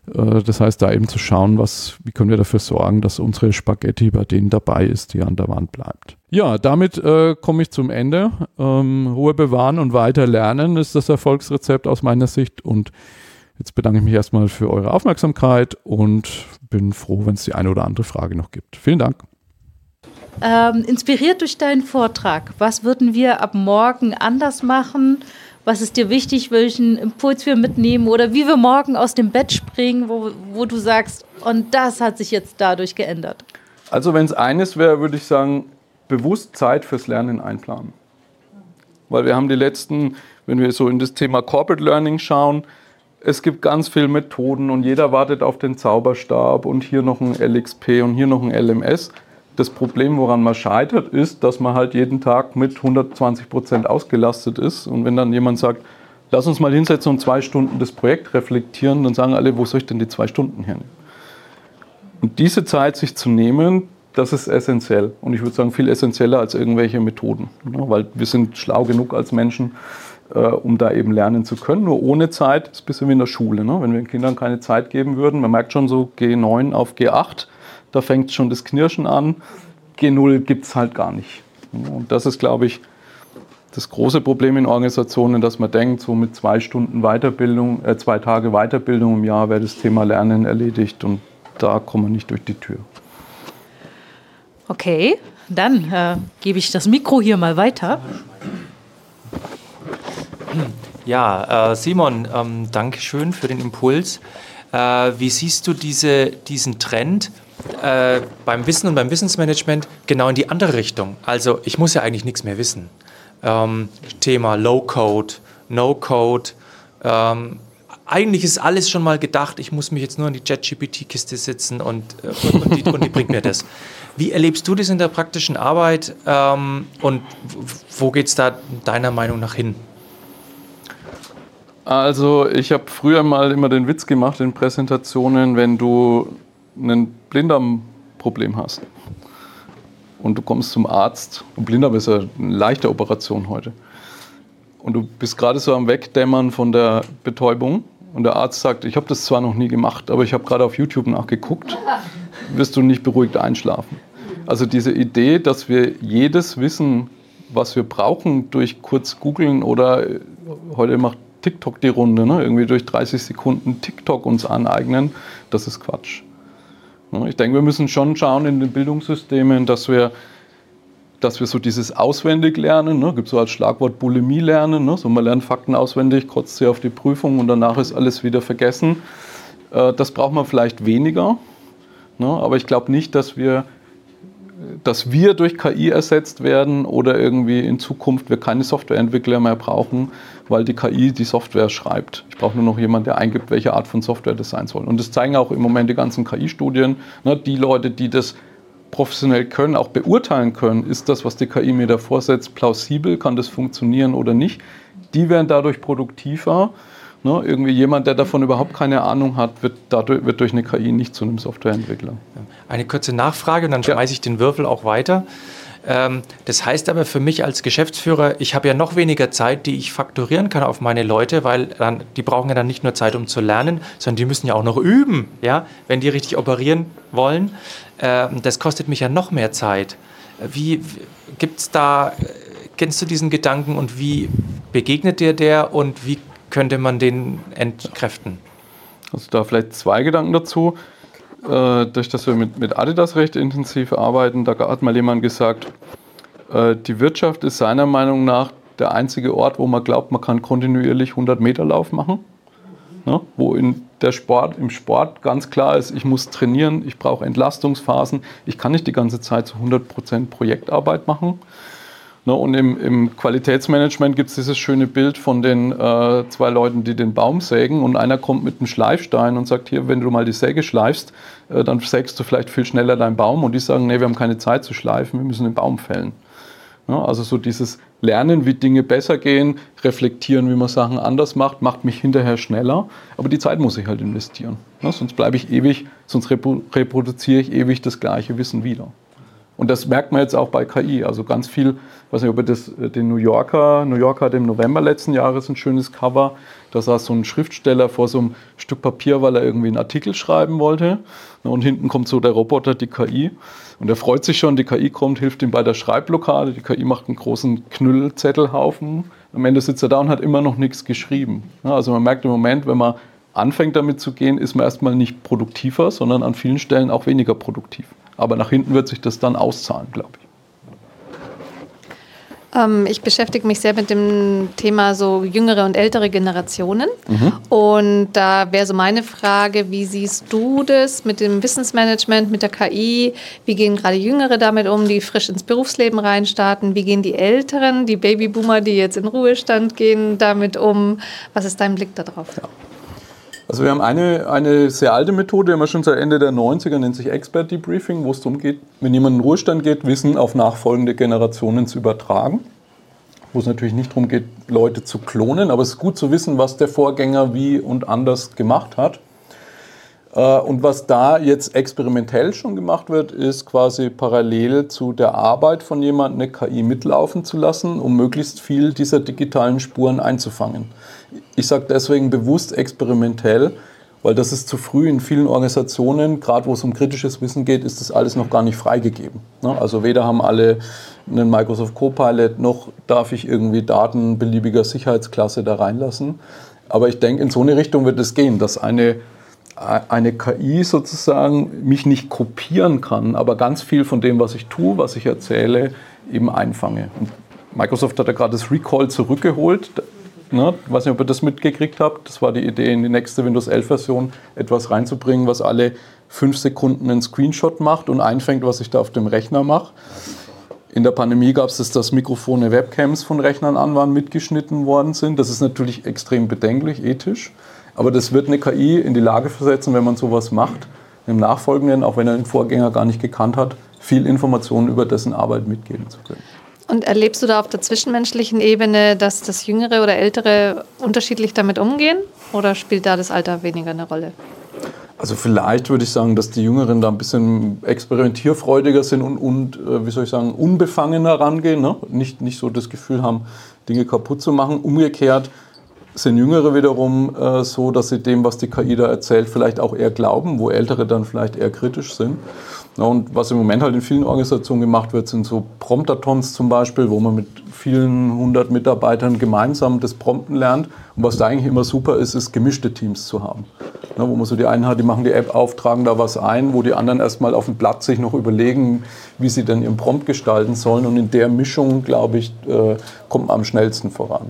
Das heißt, da eben zu schauen, wie können wir dafür sorgen, dass unsere Spaghetti bei denen dabei ist, die an der Wand bleibt. Ja, damit komme ich zum Ende. Ruhe bewahren und weiter lernen ist das Erfolgsrezept aus meiner Sicht. Und jetzt bedanke ich mich erstmal für eure Aufmerksamkeit und bin froh, wenn es die eine oder andere Frage noch gibt. Vielen Dank. Inspiriert durch deinen Vortrag, was würden wir ab morgen anders machen? Was ist dir wichtig, welchen Impuls wir mitnehmen oder wie wir morgen aus dem Bett springen, wo du sagst, und das hat sich jetzt dadurch geändert? Also wenn es eines wäre, würde ich sagen, bewusst Zeit fürs Lernen einplanen. Weil wir haben wenn wir so in das Thema Corporate Learning schauen, es gibt ganz viele Methoden und jeder wartet auf den Zauberstab und hier noch ein LXP und hier noch ein LMS. Das Problem, woran man scheitert, ist, dass man halt jeden Tag mit 120% ausgelastet ist. Und wenn dann jemand sagt, lass uns mal hinsetzen und 2 Stunden das Projekt reflektieren, dann sagen alle, wo soll ich denn die 2 Stunden hernehmen? Und diese Zeit sich zu nehmen, das ist essentiell. Und ich würde sagen, viel essentieller als irgendwelche Methoden. Ja, weil wir sind schlau genug als Menschen, um da eben lernen zu können. Nur ohne Zeit ist ein bisschen wie in der Schule. Ne? Wenn wir den Kindern keine Zeit geben würden, man merkt schon so G9 auf G8, da fängt schon das Knirschen an. G0 gibt es halt gar nicht. Und das ist, glaube ich, das große Problem in Organisationen, dass man denkt, so mit 2 Stunden Weiterbildung, 2 Tage Weiterbildung im Jahr wäre das Thema Lernen erledigt und da kommen wir nicht durch die Tür. Okay, dann gebe ich das Mikro hier mal weiter. Ja, Simon, danke schön für den Impuls. Wie siehst du diesen Trend beim Wissen und beim Wissensmanagement genau in die andere Richtung? Also ich muss ja eigentlich nichts mehr wissen. Thema Low-Code, No-Code. Eigentlich ist alles schon mal gedacht, ich muss mich jetzt nur in die ChatGPT-Kiste setzen und die bringt mir das. Wie erlebst du das in der praktischen Arbeit und wo geht es da deiner Meinung nach hin? Also ich habe früher mal immer den Witz gemacht in Präsentationen, wenn du ein Blinddarmproblem hast und du kommst zum Arzt, und Blinddarm ist ja eine leichte Operation heute, und du bist gerade so am Wegdämmern von der Betäubung und der Arzt sagt, ich habe das zwar noch nie gemacht, aber ich habe gerade auf YouTube nachgeguckt, wirst du nicht beruhigt einschlafen. Also diese Idee, dass wir jedes Wissen, was wir brauchen, durch kurz googeln oder heute macht TikTok die Runde, ne? Irgendwie durch 30 Sekunden TikTok uns aneignen, das ist Quatsch. Ich denke, wir müssen schon schauen in den Bildungssystemen, dass wir so dieses Auswendiglernen, ne? Gibt es so als Schlagwort Bulimie lernen, ne? So man lernt Fakten auswendig, kotzt sie auf die Prüfung und danach ist alles wieder vergessen. Das braucht man vielleicht weniger, ne? Aber ich glaube nicht, dass wir durch KI ersetzt werden oder irgendwie in Zukunft wir keine Softwareentwickler mehr brauchen, weil die KI die Software schreibt. Ich brauche nur noch jemanden, der eingibt, welche Art von Software das sein soll. Und das zeigen auch im Moment die ganzen KI-Studien. Ne, die Leute, die das professionell können, auch beurteilen können, ist das, was die KI mir da vorsetzt, plausibel, kann das funktionieren oder nicht. Die werden dadurch produktiver. Ne, irgendwie jemand, der davon überhaupt keine Ahnung hat, wird durch eine KI nicht zu einem Softwareentwickler. Eine kurze Nachfrage und dann schmeiße ich den Würfel auch weiter. Das heißt aber für mich als Geschäftsführer, ich habe ja noch weniger Zeit, die ich fakturieren kann auf meine Leute, weil die brauchen ja dann nicht nur Zeit, um zu lernen, sondern die müssen ja auch noch üben, ja, wenn die richtig operieren wollen. Das kostet mich ja noch mehr Zeit. Kennst du diesen Gedanken und wie begegnet dir der und wie könnte man den entkräften? Also da vielleicht 2 Gedanken dazu. Durch das wir mit Adidas recht intensiv arbeiten, da hat mal jemand gesagt, die Wirtschaft ist seiner Meinung nach der einzige Ort, wo man glaubt, man kann kontinuierlich 100-Meter-Lauf machen. Ne? Wo im Sport ganz klar ist, ich muss trainieren, ich brauche Entlastungsphasen, ich kann nicht die ganze Zeit zu 100% Projektarbeit machen. Und im Qualitätsmanagement gibt es dieses schöne Bild von den 2 Leuten, die den Baum sägen und einer kommt mit einem Schleifstein und sagt, hier, wenn du mal die Säge schleifst, dann sägst du vielleicht viel schneller deinen Baum und die sagen, nee, wir haben keine Zeit zu schleifen, wir müssen den Baum fällen. Also so dieses Lernen, wie Dinge besser gehen, reflektieren, wie man Sachen anders macht mich hinterher schneller, aber die Zeit muss ich halt investieren. Sonst bleibe ich ewig, sonst reproduziere ich ewig das gleiche Wissen wieder. Und das merkt man jetzt auch bei KI. Also ganz viel, ich weiß nicht, ob ihr den New Yorker hat im November letzten Jahres ein schönes Cover. Da saß so ein Schriftsteller vor so einem Stück Papier, weil er irgendwie einen Artikel schreiben wollte. Und hinten kommt so der Roboter, die KI. Und er freut sich schon, die KI kommt, hilft ihm bei der Schreibblockade. Die KI macht einen großen Knüllzettelhaufen. Am Ende sitzt er da und hat immer noch nichts geschrieben. Also man merkt im Moment, wenn man anfängt damit zu gehen, ist man erstmal nicht produktiver, sondern an vielen Stellen auch weniger produktiv. Aber nach hinten wird sich das dann auszahlen, glaube ich. Ich beschäftige mich sehr mit dem Thema so jüngere und ältere Generationen. Und da wäre so meine Frage, wie siehst du das mit dem Wissensmanagement, mit der KI? Wie gehen gerade Jüngere damit um, die frisch ins Berufsleben reinstarten? Wie gehen die Älteren, die Babyboomer, die jetzt in Ruhestand gehen, damit um? Was ist dein Blick darauf? Ja. Also wir haben eine sehr alte Methode, immer schon seit Ende der 90er, nennt sich Expert Debriefing, wo es darum geht, wenn jemand in den Ruhestand geht, Wissen auf nachfolgende Generationen zu übertragen. Wo es natürlich nicht darum geht, Leute zu klonen, aber es ist gut zu wissen, was der Vorgänger wie und anders gemacht hat. Und was da jetzt experimentell schon gemacht wird, ist quasi parallel zu der Arbeit von jemandem eine KI mitlaufen zu lassen, um möglichst viel dieser digitalen Spuren einzufangen. Ich sage deswegen bewusst experimentell, weil das ist zu früh in vielen Organisationen, gerade wo es um kritisches Wissen geht, ist das alles noch gar nicht freigegeben. Also weder haben alle einen Microsoft Copilot, noch darf ich irgendwie Daten beliebiger Sicherheitsklasse da reinlassen. Aber ich denke, in so eine Richtung wird es gehen, dass eine KI sozusagen mich nicht kopieren kann, aber ganz viel von dem, was ich tue, was ich erzähle, eben einfange. Und Microsoft hat ja gerade das Recall zurückgeholt. Ich weiß nicht, ob ihr das mitgekriegt habt. Das war die Idee, in die nächste Windows 11-Version etwas reinzubringen, was alle 5 Sekunden einen Screenshot macht und einfängt, was ich da auf dem Rechner mache. In der Pandemie gab es das, dass Mikrofone, Webcams von Rechnern an waren, mitgeschnitten worden sind. Das ist natürlich extrem bedenklich, ethisch. Aber das wird eine KI in die Lage versetzen, wenn man sowas macht, im Nachfolgenden, auch wenn er den Vorgänger gar nicht gekannt hat, viel Informationen über dessen Arbeit mitgeben zu können. Und erlebst du da auf der zwischenmenschlichen Ebene, dass das Jüngere oder Ältere unterschiedlich damit umgehen? Oder spielt da das Alter weniger eine Rolle? Also vielleicht würde ich sagen, dass die Jüngeren da ein bisschen experimentierfreudiger sind und wie soll ich sagen, unbefangener rangehen, ne? Nicht so das Gefühl haben, Dinge kaputt zu machen. Umgekehrt sind Jüngere wiederum so, dass sie dem, was die KI da erzählt, vielleicht auch eher glauben, wo Ältere dann vielleicht eher kritisch sind. Ja, und was im Moment halt in vielen Organisationen gemacht wird, sind so Promptathons zum Beispiel, wo man mit vielen 100 Mitarbeitern gemeinsam das Prompten lernt. Und was da eigentlich immer super ist, ist gemischte Teams zu haben. Ja, wo man so die einen hat, die machen die App auf, tragen da was ein, wo die anderen erstmal auf dem Blatt sich noch überlegen, wie sie denn ihren Prompt gestalten sollen. Und in der Mischung, glaube ich, kommt man am schnellsten voran.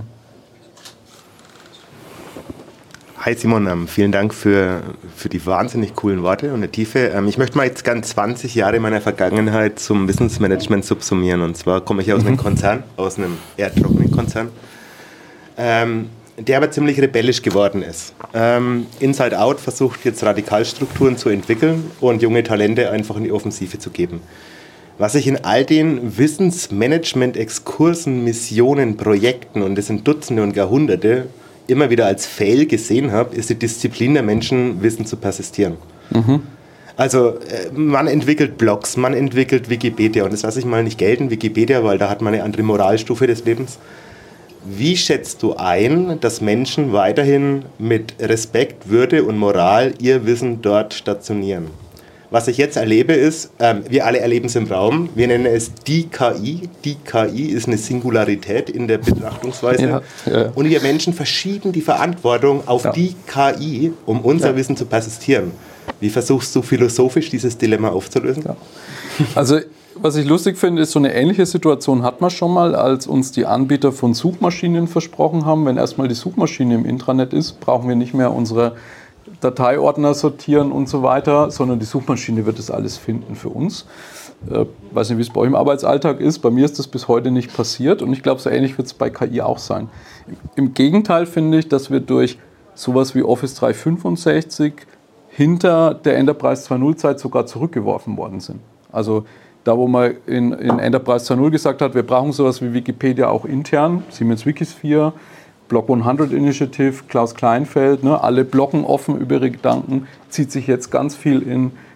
Hi Simon, vielen Dank für die wahnsinnig coolen Worte und die Tiefe. Ich möchte mal jetzt ganz 20 Jahre meiner Vergangenheit zum Wissensmanagement subsumieren. Und zwar komme ich aus einem Konzern, aus einem eher trockenen Konzern, der aber ziemlich rebellisch geworden ist. Inside Out versucht jetzt Radikalstrukturen zu entwickeln und junge Talente einfach in die Offensive zu geben. Was ich in all den Wissensmanagement-Exkursen, Missionen, Projekten, und das sind Dutzende und Jahrhunderte, immer wieder als Fail gesehen habe, ist die Disziplin der Menschen, Wissen zu persistieren. Also man entwickelt Blogs, man entwickelt Wikipedia, und das lasse ich mal nicht gelten, Wikipedia, weil da hat man eine andere Moralstufe des Lebens. Wie schätzt du ein, dass Menschen weiterhin mit Respekt, Würde und Moral ihr Wissen dort stationieren? Was ich jetzt erlebe ist, wir alle erleben es im Raum, wir nennen es die KI. Die KI ist eine Singularität in der Betrachtungsweise. Ja. Und wir Menschen verschieben die Verantwortung auf die KI, um unser Wissen zu persistieren. Wie versuchst du philosophisch dieses Dilemma aufzulösen? Ja. Also was ich lustig finde, ist, so eine ähnliche Situation hat man schon mal, als uns die Anbieter von Suchmaschinen versprochen haben. Wenn erstmal die Suchmaschine im Intranet ist, brauchen wir nicht mehr unsere Dateiordner sortieren und so weiter, sondern die Suchmaschine wird das alles finden für uns. Weiß nicht, wie es bei euch im Arbeitsalltag ist. Bei mir ist das bis heute nicht passiert und ich glaube, so ähnlich wird es bei KI auch sein. Im Gegenteil finde ich, dass wir durch sowas wie Office 365 hinter der Enterprise 2.0 Zeit sogar zurückgeworfen worden sind. Also da, wo man in Enterprise 2.0 gesagt hat, wir brauchen sowas wie Wikipedia auch intern, Siemens Wikisphere, Blog 100 Initiative, Klaus Kleinfeld, ne, alle bloggen offen über ihre Gedanken, zieht sich jetzt ganz viel in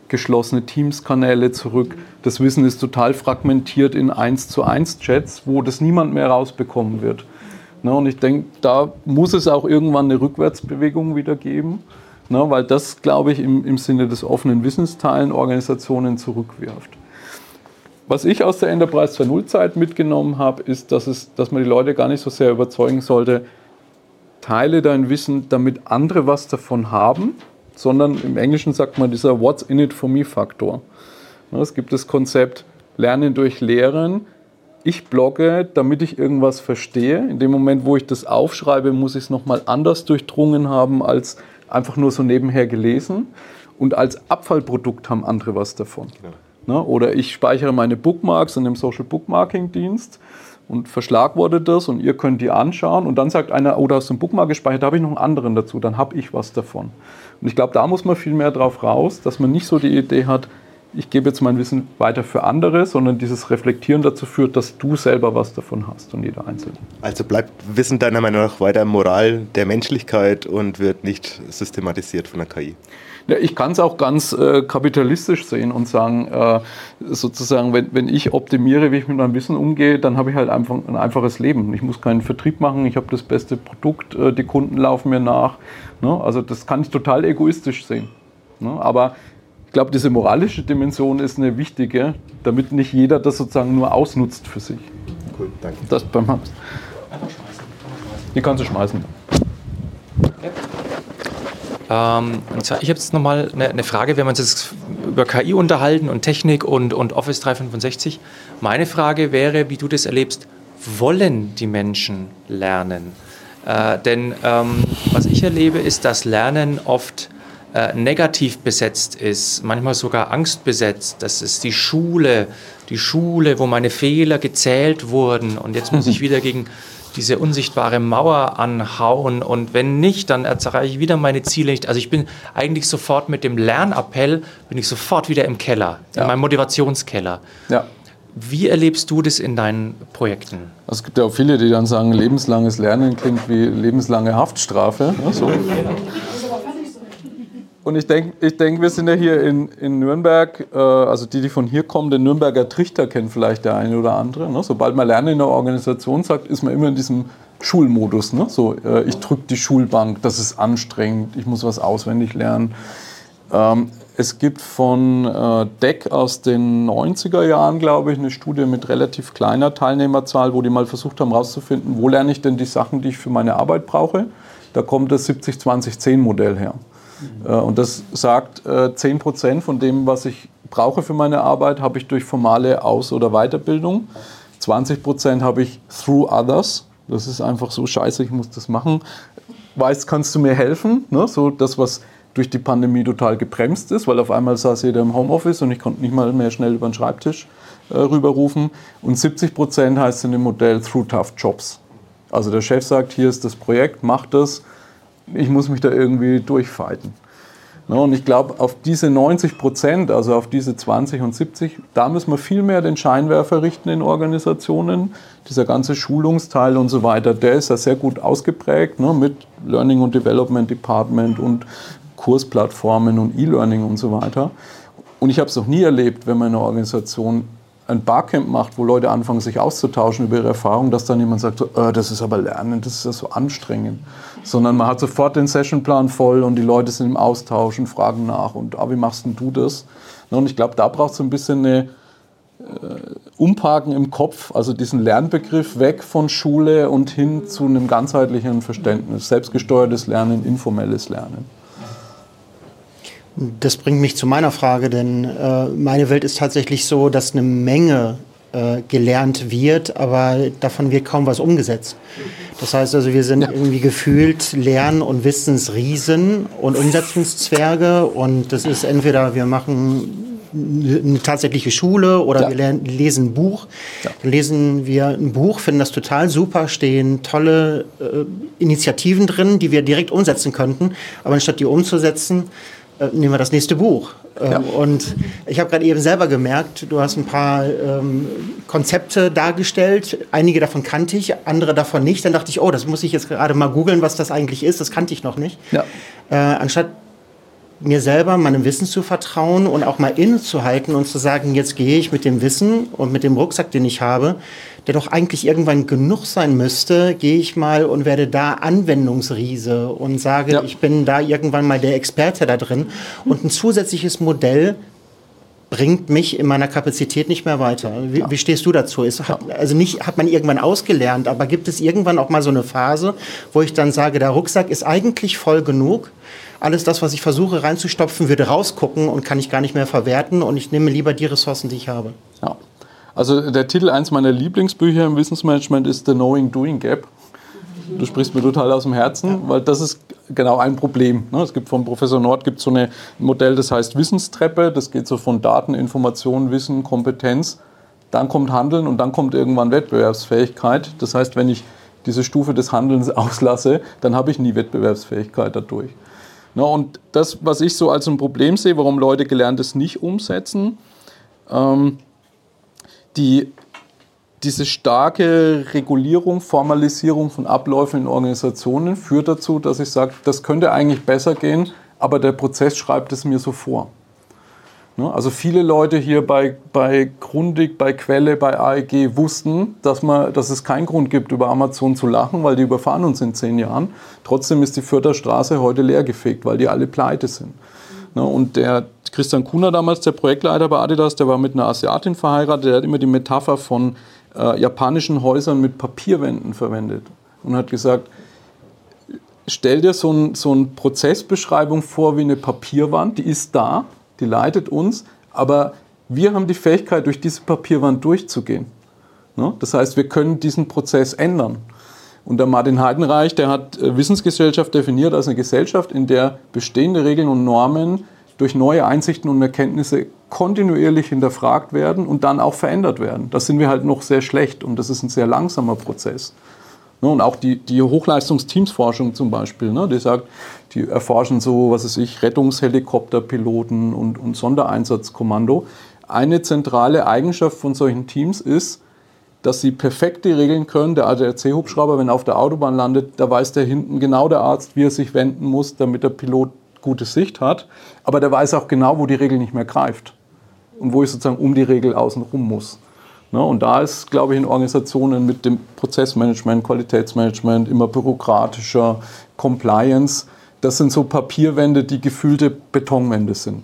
geschlossene Teams-Kanäle zurück. Das Wissen ist total fragmentiert in 1:1 Chats, wo das niemand mehr rausbekommen wird. Ne, und ich denke, da muss es auch irgendwann eine Rückwärtsbewegung wieder geben, ne, weil das, glaube ich, im Sinne des offenen Wissensteilen Organisationen zurückwirft. Was ich aus der Enterprise 2.0 Zeit mitgenommen habe, ist, dass man die Leute gar nicht so sehr überzeugen sollte, teile dein Wissen, damit andere was davon haben, sondern im Englischen sagt man dieser What's in it for me Faktor. Ne, es gibt das Konzept Lernen durch Lehren. Ich blogge, damit ich irgendwas verstehe. In dem Moment, wo ich das aufschreibe, muss ich es nochmal anders durchdrungen haben, als einfach nur so nebenher gelesen. Und als Abfallprodukt haben andere was davon. Genau. Ne? Oder ich speichere meine Bookmarks in einem Social Bookmarking Dienst und verschlagworte das und ihr könnt die anschauen. Und dann sagt einer, oh, da hast du einen Bookmark gespeichert, da habe ich noch einen anderen dazu, dann habe ich was davon. Und ich glaube, da muss man viel mehr drauf raus, dass man nicht so die Idee hat, ich gebe jetzt mein Wissen weiter für andere, sondern dieses Reflektieren dazu führt, dass du selber was davon hast und jeder Einzelne. Also bleibt Wissen deiner Meinung nach weiter Moral der Menschlichkeit und wird nicht systematisiert von der KI? Ja, ich kann es auch ganz kapitalistisch sehen und sagen, sozusagen, wenn ich optimiere, wie ich mit meinem Wissen umgehe, dann habe ich halt einfach ein einfaches Leben. Ich muss keinen Vertrieb machen, ich habe das beste Produkt, die Kunden laufen mir nach. Ne? Also das kann ich total egoistisch sehen. Ne? Aber ich glaube, diese moralische Dimension ist eine wichtige, damit nicht jeder das sozusagen nur ausnutzt für sich. Cool, danke. Das beim Max. Einfach schmeißen. Die kannst du schmeißen. Und zwar, ich habe jetzt nochmal eine Frage, wenn wir uns jetzt über KI unterhalten und Technik und Office 365. Meine Frage wäre, wie du das erlebst, wollen die Menschen lernen? Denn was ich erlebe, ist, dass Lernen oft negativ besetzt ist, manchmal sogar angstbesetzt. Das ist die Schule, wo meine Fehler gezählt wurden und jetzt muss ich wieder gegen diese unsichtbare Mauer anhauen und wenn nicht, dann erreiche ich wieder meine Ziele nicht. Also ich bin eigentlich sofort mit dem Lernappell, bin ich sofort wieder im Keller, in meinem Motivationskeller. Ja. Wie erlebst du das in deinen Projekten? Also es gibt ja auch viele, die dann sagen, lebenslanges Lernen klingt wie lebenslange Haftstrafe. Ja, so. Und ich denke, wir sind ja hier in Nürnberg, also die von hier kommen, den Nürnberger Trichter kennt vielleicht der eine oder andere. Ne? Sobald man Lernen in der Organisation sagt, ist man immer in diesem Schulmodus. Ne? So, ich drücke die Schulbank, das ist anstrengend, ich muss was auswendig lernen. Es gibt von DEC aus den 90er Jahren, glaube ich, eine Studie mit relativ kleiner Teilnehmerzahl, wo die mal versucht haben herauszufinden, wo lerne ich denn die Sachen, die ich für meine Arbeit brauche. Da kommt das 70-20-10-Modell her. Und das sagt, 10% von dem, was ich brauche für meine Arbeit, habe ich durch formale Aus- oder Weiterbildung. 20% habe ich through others. Das ist einfach so scheiße, ich muss das machen. Weißt, kannst du mir helfen? Ne? So das, was durch die Pandemie total gebremst ist, weil auf einmal saß jeder im Homeoffice und ich konnte nicht mal mehr schnell über den Schreibtisch rüberrufen. Und 70% heißt in dem Modell through tough jobs. Also der Chef sagt, hier ist das Projekt, mach das. Ich muss mich da irgendwie durchfighten. Und ich glaube, auf diese 90%, also auf diese 20 und 70, da müssen wir viel mehr den Scheinwerfer richten in Organisationen. Dieser ganze Schulungsteil und so weiter, der ist ja sehr gut ausgeprägt, ne, mit Learning und Development Department und Kursplattformen und E-Learning und so weiter. Und ich habe es noch nie erlebt, wenn man in einer Organisation ein Barcamp macht, wo Leute anfangen, sich auszutauschen über ihre Erfahrungen, dass dann jemand sagt, so, das ist aber Lernen, das ist ja so anstrengend. Sondern man hat sofort den Sessionplan voll und die Leute sind im Austausch und fragen nach und wie machst denn du das? Und ich glaube, da braucht es so ein bisschen eine Umparken im Kopf, also diesen Lernbegriff weg von Schule und hin zu einem ganzheitlichen Verständnis. Selbstgesteuertes Lernen, informelles Lernen. Das bringt mich zu meiner Frage, denn meine Welt ist tatsächlich so, dass eine Menge gelernt wird, aber davon wird kaum was umgesetzt. Das heißt also, wir sind irgendwie gefühlt Lern- und Wissensriesen und Umsetzungszwerge und das ist entweder wir machen eine tatsächliche Schule oder wir lesen ein Buch. Dann lesen wir ein Buch, finden das total super, stehen tolle Initiativen drin, die wir direkt umsetzen könnten, aber anstatt die umzusetzen, nehmen wir das nächste Buch. Und ich habe gerade eben selber gemerkt, du hast ein paar Konzepte dargestellt. Einige davon kannte ich, andere davon nicht. Dann dachte ich, oh, das muss ich jetzt gerade mal googeln, was das eigentlich ist. Das kannte ich noch nicht. Ja. Anstatt mir selber, meinem Wissen zu vertrauen und auch mal innezuhalten und zu sagen, jetzt gehe ich mit dem Wissen und mit dem Rucksack, den ich habe, der doch eigentlich irgendwann genug sein müsste, gehe ich mal und werde da Anwendungsriese und sage, ich bin da irgendwann mal der Experte da drin. Und ein zusätzliches Modell bringt mich in meiner Kapazität nicht mehr weiter. Wie stehst du dazu? Hat man irgendwann ausgelernt, aber gibt es irgendwann auch mal so eine Phase, wo ich dann sage, der Rucksack ist eigentlich voll genug, alles das, was ich versuche reinzustopfen, würde rausgucken und kann ich gar nicht mehr verwerten und ich nehme lieber die Ressourcen, die ich habe. Ja. Also der Titel eines meiner Lieblingsbücher im Wissensmanagement ist The Knowing-Doing Gap. Du sprichst mir total aus dem Herzen, weil das ist genau ein Problem. Es gibt von Professor Nord so ein Modell, das heißt Wissenstreppe. Das geht so von Daten, Informationen, Wissen, Kompetenz. Dann kommt Handeln und dann kommt irgendwann Wettbewerbsfähigkeit. Das heißt, wenn ich diese Stufe des Handelns auslasse, dann habe ich nie Wettbewerbsfähigkeit dadurch. Und das, was ich so als ein Problem sehe, warum Leute Gelerntes nicht umsetzen, diese starke Regulierung, Formalisierung von Abläufen in Organisationen führt dazu, dass ich sage, das könnte eigentlich besser gehen, aber der Prozess schreibt es mir so vor. Also viele Leute hier bei Grundig, bei Quelle, bei AEG wussten, dass es keinen Grund gibt, über Amazon zu lachen, weil die überfahren uns in 10 Jahren. Trotzdem ist die Fürther Straße heute leergefegt, weil die alle pleite sind. Und der Christian Kuhner, damals der Projektleiter bei Adidas, der war mit einer Asiatin verheiratet, der hat immer die Metapher von japanischen Häusern mit Papierwänden verwendet und hat gesagt, stell dir so eine Prozessbeschreibung vor wie eine Papierwand, die ist da, die leitet uns, aber wir haben die Fähigkeit, durch diese Papierwand durchzugehen. Das heißt, wir können diesen Prozess ändern. Und der Martin Heidenreich, der hat Wissensgesellschaft definiert als eine Gesellschaft, in der bestehende Regeln und Normen durch neue Einsichten und Erkenntnisse kontinuierlich hinterfragt werden und dann auch verändert werden. Das sind wir halt noch sehr schlecht und das ist ein sehr langsamer Prozess. Und auch die Hochleistungsteamsforschung zum Beispiel, die sagt, die erforschen so, Rettungshelikopterpiloten und Sondereinsatzkommando. Eine zentrale Eigenschaft von solchen Teams ist, dass sie perfekte regeln können. Der ADAC-Hubschrauber, wenn er auf der Autobahn landet, da weiß der hinten genau der Arzt, wie er sich wenden muss, damit der Pilot gute Sicht hat. Aber der weiß auch genau, wo die Regel nicht mehr greift und wo ich sozusagen um die Regel außen rum muss. Und da ist, glaube ich, in Organisationen mit dem Prozessmanagement, Qualitätsmanagement immer bürokratischer, Compliance, das sind so Papierwände, die gefühlte Betonwände sind.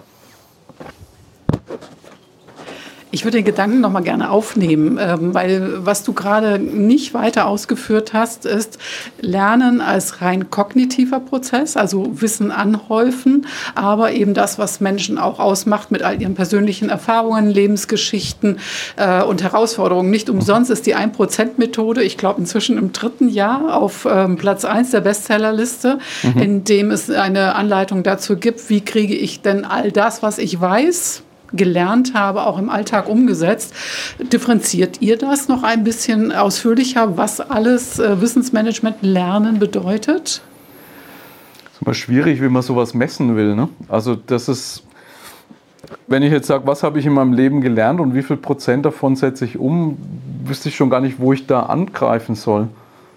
Ich würde den Gedanken noch mal gerne aufnehmen, weil was du gerade nicht weiter ausgeführt hast, ist Lernen als rein kognitiver Prozess, also Wissen anhäufen, aber eben das, was Menschen auch ausmacht mit all ihren persönlichen Erfahrungen, Lebensgeschichten und Herausforderungen. Nicht umsonst ist die 1%-Methode, ich glaube inzwischen im 3. Jahr auf Platz 1 der Bestsellerliste, in dem es eine Anleitung dazu gibt, wie kriege ich denn all das, was ich weiß, gelernt habe, auch im Alltag umgesetzt. Differenziert ihr das noch ein bisschen ausführlicher, was alles Wissensmanagement lernen bedeutet? Das ist immer schwierig, wie man sowas messen will. Also das ist, wenn ich jetzt sage, was habe ich in meinem Leben gelernt und wie viel Prozent davon setze ich um, wüsste ich schon gar nicht, wo ich da angreifen soll.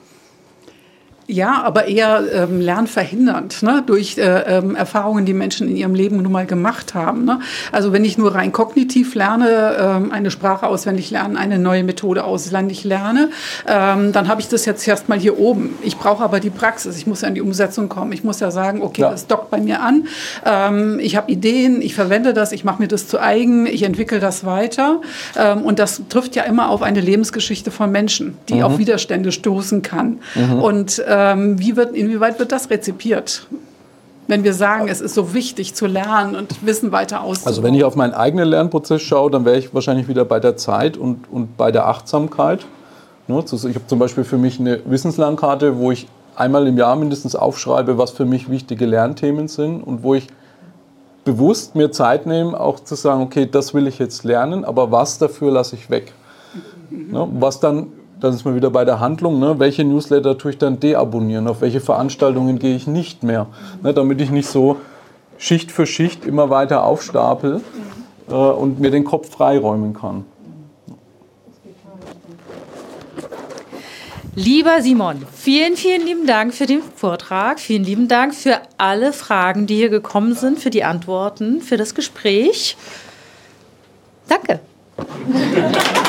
Ja, aber eher lernverhindernd, durch Erfahrungen, die Menschen in ihrem Leben nun mal gemacht haben. Also wenn ich nur rein kognitiv lerne, eine Sprache auswendig lernen, eine neue Methode auswendig lerne, dann habe ich das jetzt erstmal hier oben. Ich brauche aber die Praxis, ich muss ja in die Umsetzung kommen. Ich muss ja sagen, okay, das dockt bei mir an, ich habe Ideen, ich verwende das, ich mache mir das zu eigen, ich entwickle das weiter. Und das trifft ja immer auf eine Lebensgeschichte von Menschen, die auf Widerstände stoßen kann. Und inwieweit wird das rezipiert? Wenn wir sagen, es ist so wichtig zu lernen und Wissen weiter auszubauen. Also wenn ich auf meinen eigenen Lernprozess schaue, dann wäre ich wahrscheinlich wieder bei der Zeit und bei der Achtsamkeit. Ich habe zum Beispiel für mich eine Wissenslernkarte, wo ich einmal im Jahr mindestens aufschreibe, was für mich wichtige Lernthemen sind und wo ich bewusst mir Zeit nehme, auch zu sagen, okay, das will ich jetzt lernen, aber was dafür lasse ich weg? Was dann ist man wieder bei der Handlung, welche Newsletter tue ich dann deabonnieren, auf welche Veranstaltungen gehe ich nicht mehr, damit ich nicht so Schicht für Schicht immer weiter aufstapel und mir den Kopf freiräumen kann. Lieber Simon, vielen, vielen lieben Dank für den Vortrag. Vielen lieben Dank für alle Fragen, die hier gekommen sind, für die Antworten, für das Gespräch. Danke.